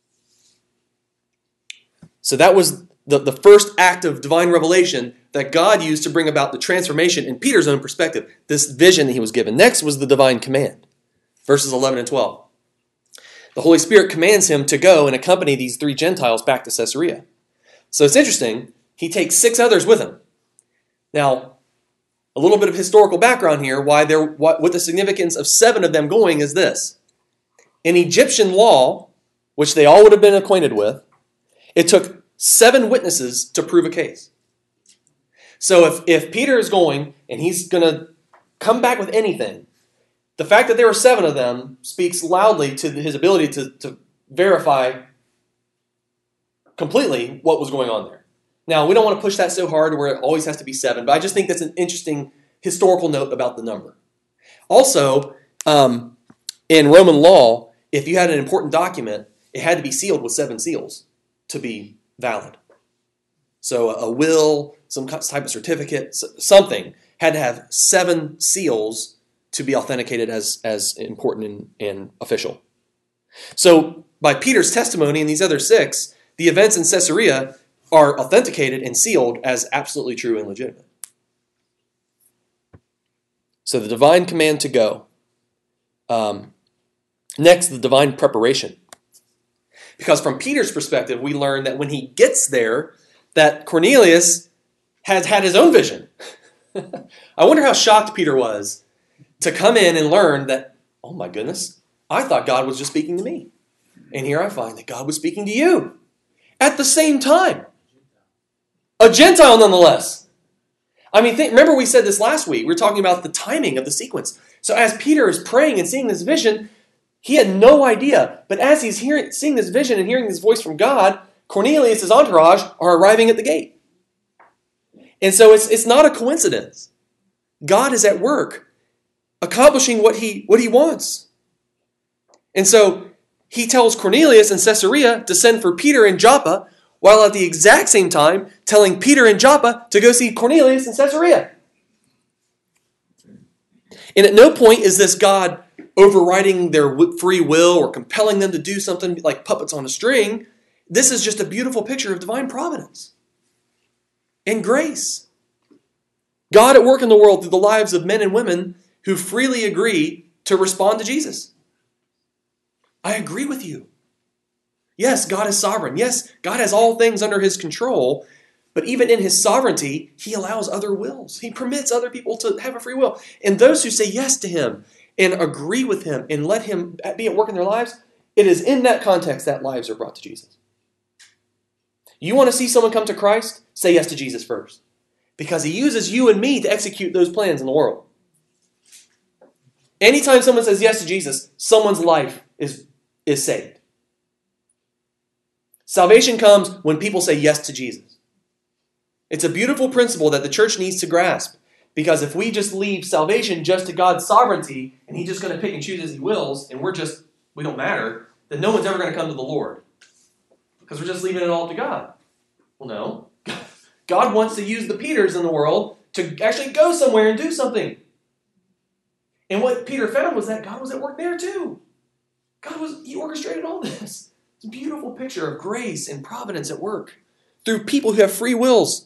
So that was the first act of divine revelation that God used to bring about the transformation in Peter's own perspective, this vision that he was given. Next was the divine command, verses 11 and 12. The Holy Spirit commands him to go and accompany these 3 Gentiles back to Caesarea. So it's interesting, he takes 6 others with him. Now, a little bit of historical background here, what the significance of 7 of them going is this. In Egyptian law, which they all would have been acquainted with, it took 7 witnesses to prove a case. So if Peter is going and he's going to come back with anything, the fact that there were 7 of them speaks loudly to his ability to verify completely what was going on there. Now, we don't want to push that so hard where it always has to be 7, but I just think that's an interesting historical note about the number. Also, in Roman law, if you had an important document, it had to be sealed with 7 seals to be valid. So a will, some type of certificate, something had to have 7 seals to be authenticated as important and official. So by Peter's testimony and these other 6, the events in Caesarea are authenticated and sealed as absolutely true and legitimate. So the divine command to go. Next, the divine preparation. Because from Peter's perspective, we learn that when he gets there, that Cornelius has had his own vision. I wonder how shocked Peter was to come in and learn that, oh my goodness, I thought God was just speaking to me. And here I find that God was speaking to you at the same time. A Gentile nonetheless. I mean, remember we said this last week. We were talking about the timing of the sequence. So as Peter is praying and seeing this vision, he had no idea. But as he's seeing this vision and hearing this voice from God, Cornelius' entourage are arriving at the gate. And so it's not a coincidence. God is at work, accomplishing what he wants. And so he tells Cornelius in Caesarea to send for Peter in Joppa, while at the exact same time telling Peter in Joppa to go see Cornelius in Caesarea. And at no point is this God overriding their free will or compelling them to do something like puppets on a string. This is just a beautiful picture of divine providence and grace. God at work in the world through the lives of men and women who freely agree to respond to Jesus. I agree with you. Yes, God is sovereign. Yes, God has all things under his control. But even in his sovereignty, he allows other wills. He permits other people to have a free will. And those who say yes to him and agree with him and let him be at work in their lives, it is in that context that lives are brought to Jesus. You want to see someone come to Christ? Say yes to Jesus first. Because he uses you and me to execute those plans in the world. Anytime someone says yes to Jesus, someone's life is saved. Salvation comes when people say yes to Jesus. It's a beautiful principle that the church needs to grasp. Because if we just leave salvation just to God's sovereignty, and he's just going to pick and choose as he wills, and we don't matter, then no one's ever going to come to the Lord. Because we're just leaving it all to God. Well, no. God wants to use the Peters in the world to actually go somewhere and do something. And what Peter found was that God was at work there too. He orchestrated all this. It's a beautiful picture of grace and providence at work through people who have free wills.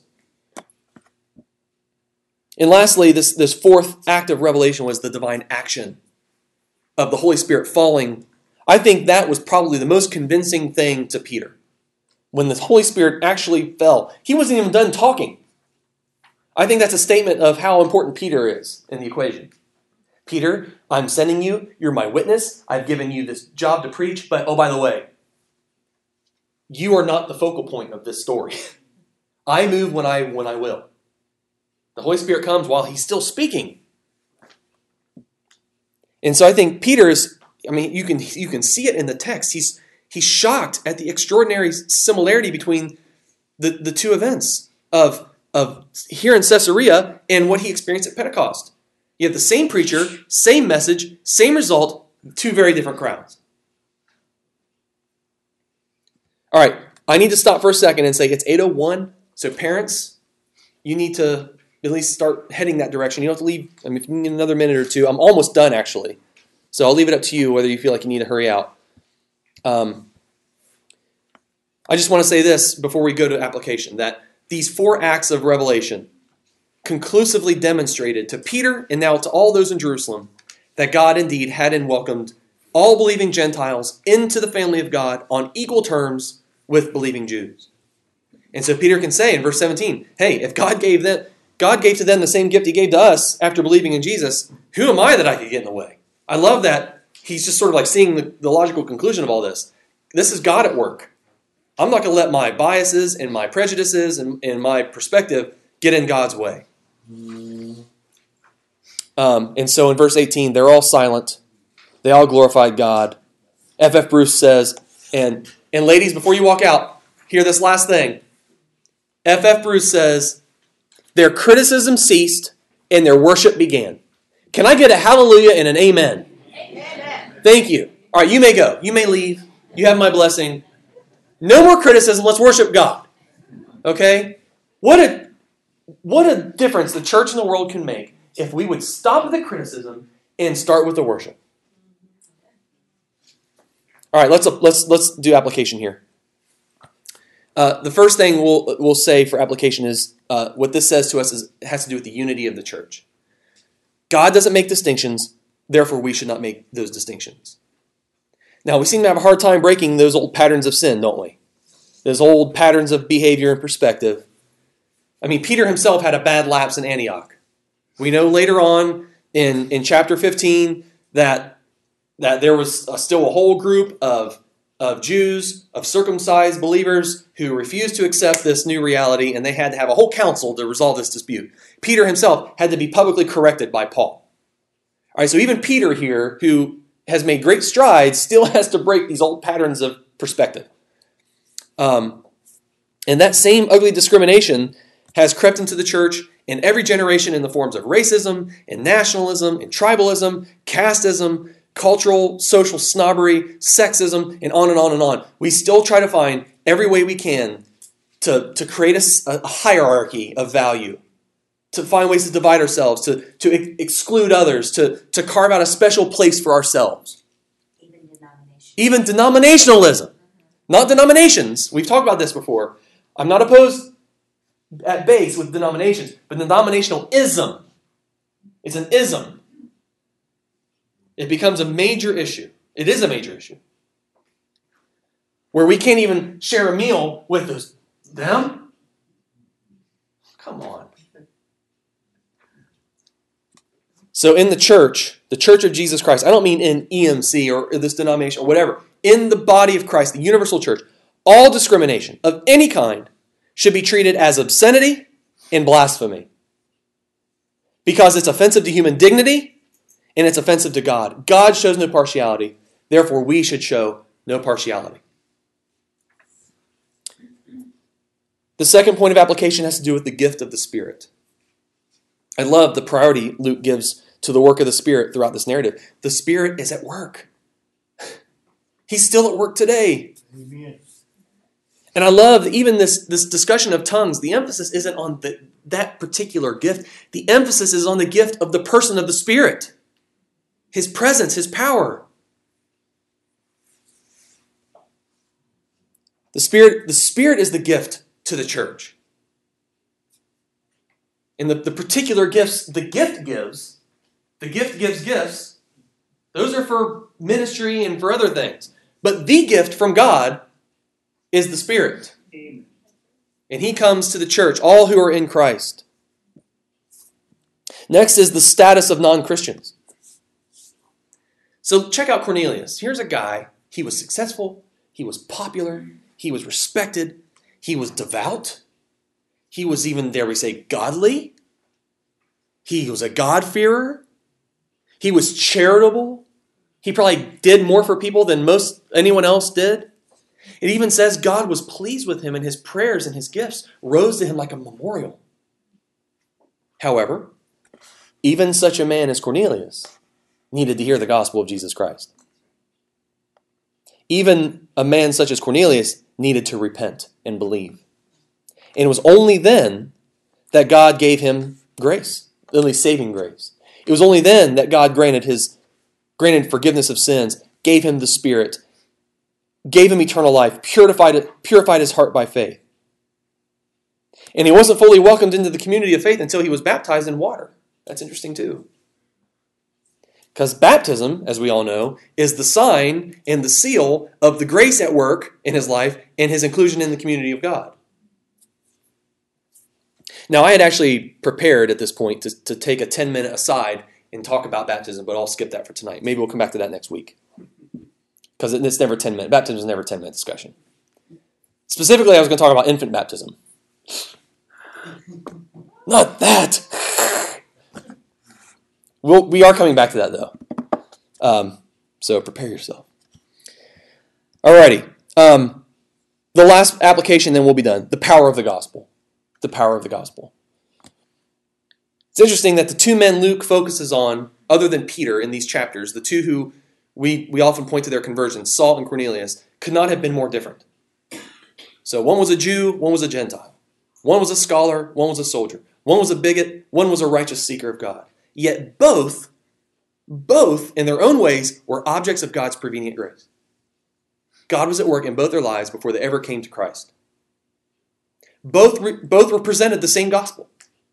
And lastly, this fourth act of revelation was the divine action of the Holy Spirit falling. I think that was probably the most convincing thing to Peter. When the Holy Spirit actually fell, he wasn't even done talking. I think that's a statement of how important Peter is in the equation. Peter, I'm sending you. You're my witness. I've given you this job to preach. But, oh, by the way, you are not the focal point of this story. I move when I will. The Holy Spirit comes while he's still speaking. And so I think Peter is, you can see it in the text. He's shocked at the extraordinary similarity between the two events of here in Caesarea and what he experienced at Pentecost. You have the same preacher, same message, same result, two very different crowds. All right, I need to stop for a second and say it's 8:01. So parents, you need to at least start heading that direction. You don't have to leave. If you need another minute or two, I'm almost done actually. So I'll leave it up to you whether you feel like you need to hurry out. I just want to say this before we go to application, that these 4 acts of revelation conclusively demonstrated to Peter and now to all those in Jerusalem that God indeed had and welcomed all believing Gentiles into the family of God on equal terms with believing Jews. And so Peter can say in verse 17, hey, if God gave to them the same gift he gave to us after believing in Jesus, who am I that I could get in the way? I love that he's just sort of like seeing the logical conclusion of all this. This is God at work. I'm not going to let my biases and my prejudices and my perspective get in God's way. And so in verse 18, they're all silent. They all glorified God. F.F. Bruce says, and ladies, before you walk out, hear this last thing. F.F. Bruce says, their criticism ceased and their worship began. Can I get a hallelujah and an amen? Amen. Thank you. All right, you may go. You may leave. You have my blessing. No more criticism. Let's worship God. Okay? What a difference the church and the world can make if we would stop the criticism and start with the worship. All right, let's do application here. The first thing we'll say for application is what this says to us has to do with the unity of the church. God doesn't make distinctions, therefore we should not make those distinctions. Now, we seem to have a hard time breaking those old patterns of sin, don't we? Those old patterns of behavior and perspective. Peter himself had a bad lapse in Antioch. We know later on in chapter 15 that there was still a whole group of Jews, of circumcised believers who refused to accept this new reality, and they had to have a whole council to resolve this dispute. Peter himself had to be publicly corrected by Paul. All right, so even Peter here, who has made great strides, still has to break these old patterns of perspective. And that same ugly discrimination has crept into the church in every generation in the forms of racism and nationalism and tribalism, casteism, cultural, social snobbery, sexism, and on and on and on. We still try to find every way we can to create a hierarchy of value, to find ways to divide ourselves, to exclude others, to carve out a special place for ourselves. Even denominationalism. Not denominations. We've talked about this before. I'm not opposed at base with denominations, but denominationalism. It's an ism. It becomes a major issue. It is a major issue. Where we can't even share a meal with them. Come on. So in the Church of Jesus Christ, I don't mean in EMC or this denomination or whatever, in the body of Christ, the universal church, all discrimination of any kind should be treated as obscenity and blasphemy. Because it's offensive to human dignity and it's offensive to God. God shows no partiality. Therefore, we should show no partiality. The second point of application has to do with the gift of the Spirit. I love the priority Luke gives to the work of the Spirit throughout this narrative. The Spirit is at work. He's still at work today. Amen. And I love even this discussion of tongues. The emphasis isn't on that particular gift. The emphasis is on the gift of the person of the Spirit. His presence, His power. The Spirit is the gift to the church. And the particular gifts the gift gives gifts. Those are for ministry and for other things. But the gift from God is the Spirit. Amen. And He comes to the church, all who are in Christ. Next is the status of non-Christians. So check out Cornelius. Here's a guy. He was successful. He was popular. He was respected. He was devout. He was even, dare we say, godly. He was a God-fearer. He was charitable. He probably did more for people than anyone else did. It even says God was pleased with him, and his prayers and his gifts rose to him like a memorial. However, even such a man as Cornelius needed to hear the gospel of Jesus Christ. Even a man such as Cornelius needed to repent and believe. And it was only then that God gave him grace, only saving grace. It was only then that God granted forgiveness of sins, gave him the Spirit, gave him eternal life, purified his heart by faith. And he wasn't fully welcomed into the community of faith until he was baptized in water. That's interesting too. Because baptism, as we all know, is the sign and the seal of the grace at work in his life and his inclusion in the community of God. Now, I had actually prepared at this point to take a 10-minute aside and talk about baptism, but I'll skip that for tonight. Maybe we'll come back to that next week. Because it's never 10 minutes. Baptism is never a 10-minute discussion. Specifically, I was going to talk about infant baptism. Not that! We are coming back to that, though. So prepare yourself. Alrighty. The last application, then we'll be done. The power of the gospel. The power of the gospel. It's interesting that the two men Luke focuses on, other than Peter in these chapters, the two who we often point to their conversions, Saul and Cornelius, could not have been more different. So one was a Jew, one was a Gentile. One was a scholar, one was a soldier. One was a bigot, one was a righteous seeker of God. Yet both in their own ways were objects of God's prevenient grace. God was at work in both their lives before they ever came to Christ. Both were presented the same gospel.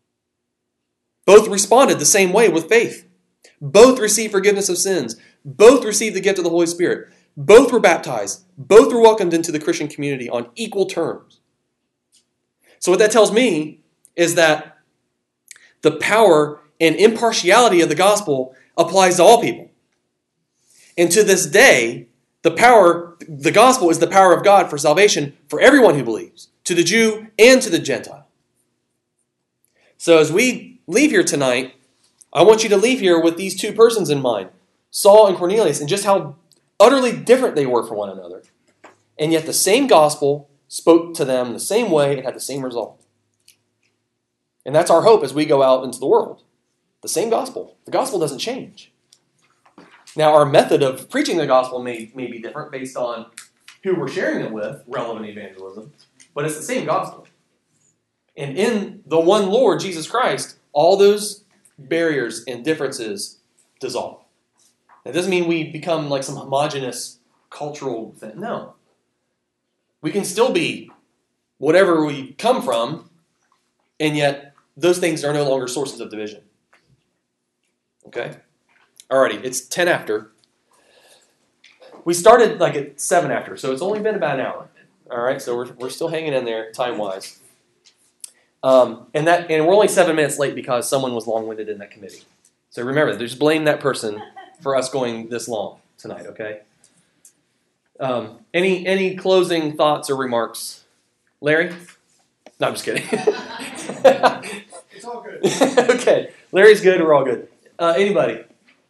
Both responded the same way with faith. Both received forgiveness of sins. Both received the gift of the Holy Spirit. Both were baptized. Both were welcomed into the Christian community on equal terms. So what that tells me is that the power and impartiality of the gospel applies to all people. And to this day, the gospel is the power of God for salvation for everyone who believes, to the Jew and to the Gentile. So as we leave here tonight, I want you to leave here with these two persons in mind, Saul and Cornelius, and just how utterly different they were from one another. And yet the same gospel spoke to them the same way and had the same result. And that's our hope as we go out into the world. The same gospel. The gospel doesn't change. Now, our method of preaching the gospel may be different based on who we're sharing it with, relevant evangelism, but it's the same gospel. And in the one Lord, Jesus Christ, all those barriers and differences dissolve. That doesn't mean we become like some homogenous cultural thing. No. We can still be whatever we come from, and yet those things are no longer sources of division. Okay? Alrighty, it's 10 after. We started like at 7 after, so it's only been about an hour. Alright, so we're still hanging in there time-wise. And we're only 7 minutes late because someone was long-winded in that committee. So remember, just blame that person for us going this long tonight, okay? Any closing thoughts or remarks? Larry? No, I'm just kidding. It's all good. Okay, Larry's good, we're all good. Anybody?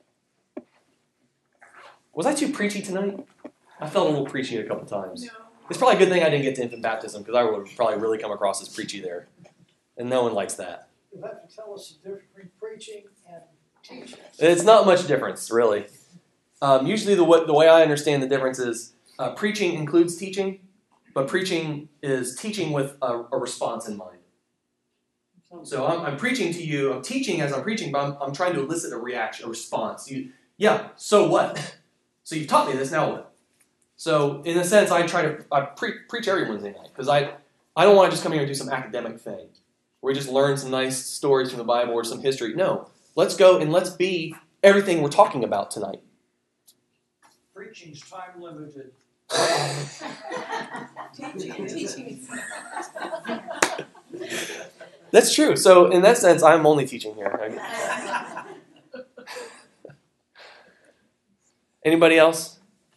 Was I too preachy tonight? I felt a little preachy a couple times. No. It's probably a good thing I didn't get to infant baptism because I would have probably really come across as preachy there. And no one likes that. You'll have to tell us the difference between preaching and teaching. It's not much difference, really. Usually the way I understand the difference is preaching includes teaching, but preaching is teaching with a response in mind. So I'm preaching to you, I'm teaching as I'm preaching, but I'm trying to elicit a reaction, a response. So what? So you've taught me this, now what? So in a sense, I preach every Wednesday night, because I don't want to just come here and do some academic thing, where we just learn some nice stories from the Bible or some history. No, let's go and let's be everything we're talking about tonight. Preaching's time limited. Teaching. That's true. So in that sense, I'm only teaching here. Anybody else?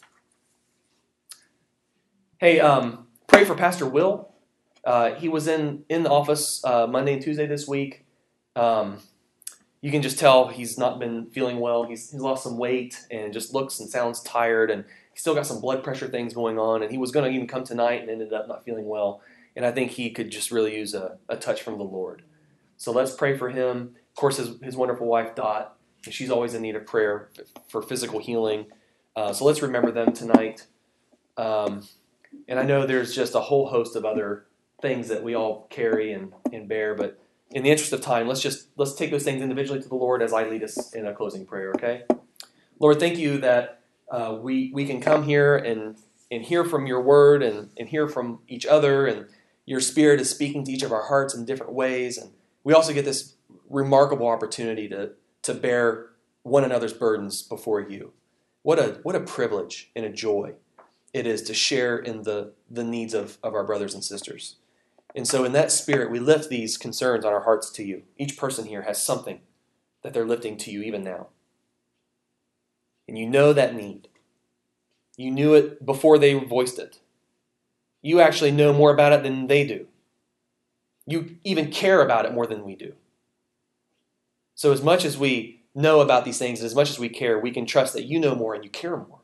Hey, pray for Pastor Will. He was in the office Monday and Tuesday this week. You can just tell he's not been feeling well. He's lost some weight and just looks and sounds tired, and he's still got some blood pressure things going on, and he was going to even come tonight and ended up not feeling well. And I think he could just really use a touch from the Lord. So let's pray for him. Of course, his wonderful wife, Dot, she's always in need of prayer for physical healing. So let's remember them tonight. And I know there's just a whole host of other things that we all carry and bear, but in the interest of time, let's take those things individually to the Lord as I lead us in a closing prayer, okay? Lord, thank you that we can come here and hear from your word and hear from each other, and your Spirit is speaking to each of our hearts in different ways, and we also get this remarkable opportunity to bear one another's burdens before you. What a privilege and a joy it is to share in the needs of our brothers and sisters. And so in that spirit, we lift these concerns on our hearts to you. Each person here has something that they're lifting to you even now. And you know that need. You knew it before they voiced it. You actually know more about it than they do. You even care about it more than we do. So as much as we know about these things, as much as we care, we can trust that you know more and you care more.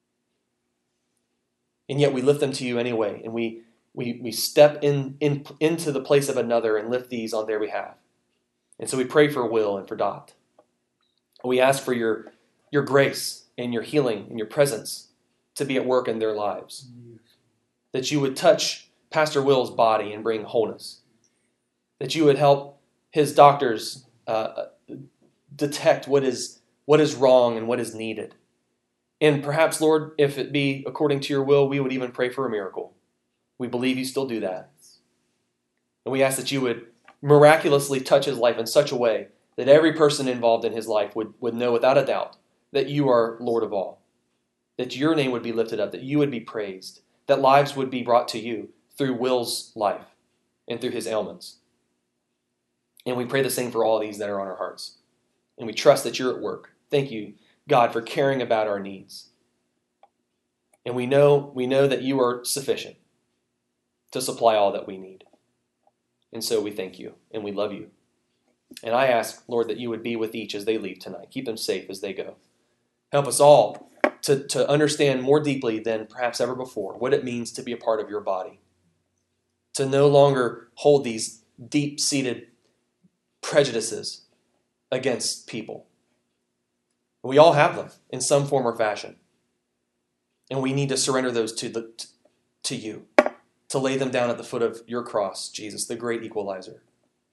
And yet we lift them to you anyway, and we step into the place of another and lift these on their behalf. And so we pray for Will and for Dot. We ask for your grace and your healing and your presence to be at work in their lives. That you would touch Pastor Will's body and bring wholeness. That you would help his doctors detect what is wrong and what is needed. And perhaps, Lord, if it be according to your will, we would even pray for a miracle. We believe you still do that. And we ask that you would miraculously touch his life in such a way that every person involved in his life would know without a doubt that you are Lord of all. That your name would be lifted up, that you would be praised, that lives would be brought to you through Will's life and through his ailments. And we pray the same for all these that are on our hearts. And we trust that you're at work. Thank you, God, for caring about our needs. And we know that you are sufficient to supply all that we need. And so we thank you and we love you. And I ask, Lord, that you would be with each as they leave tonight. Keep them safe as they go. Help us all to understand more deeply than perhaps ever before what it means to be a part of your body. To no longer hold these deep-seated prejudices against people. We all have them in some form or fashion. And we need to surrender those to you, to lay them down at the foot of your cross, Jesus, the great equalizer.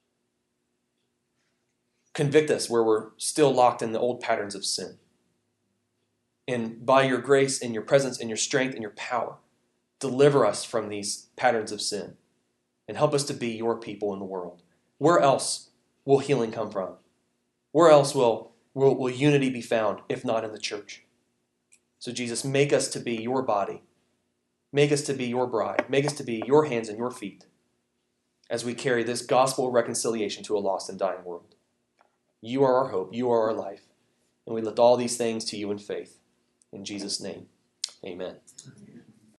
Convict us where we're still locked in the old patterns of sin. And by your grace and your presence and your strength and your power, deliver us from these patterns of sin and help us to be your people in the world. Where else will healing come from? Where else will unity be found, if not in the church? So Jesus, make us to be your body. Make us to be your bride. Make us to be your hands and your feet as we carry this gospel of reconciliation to a lost and dying world. You are our hope. You are our life. And we lift all these things to you in faith. In Jesus' name, amen.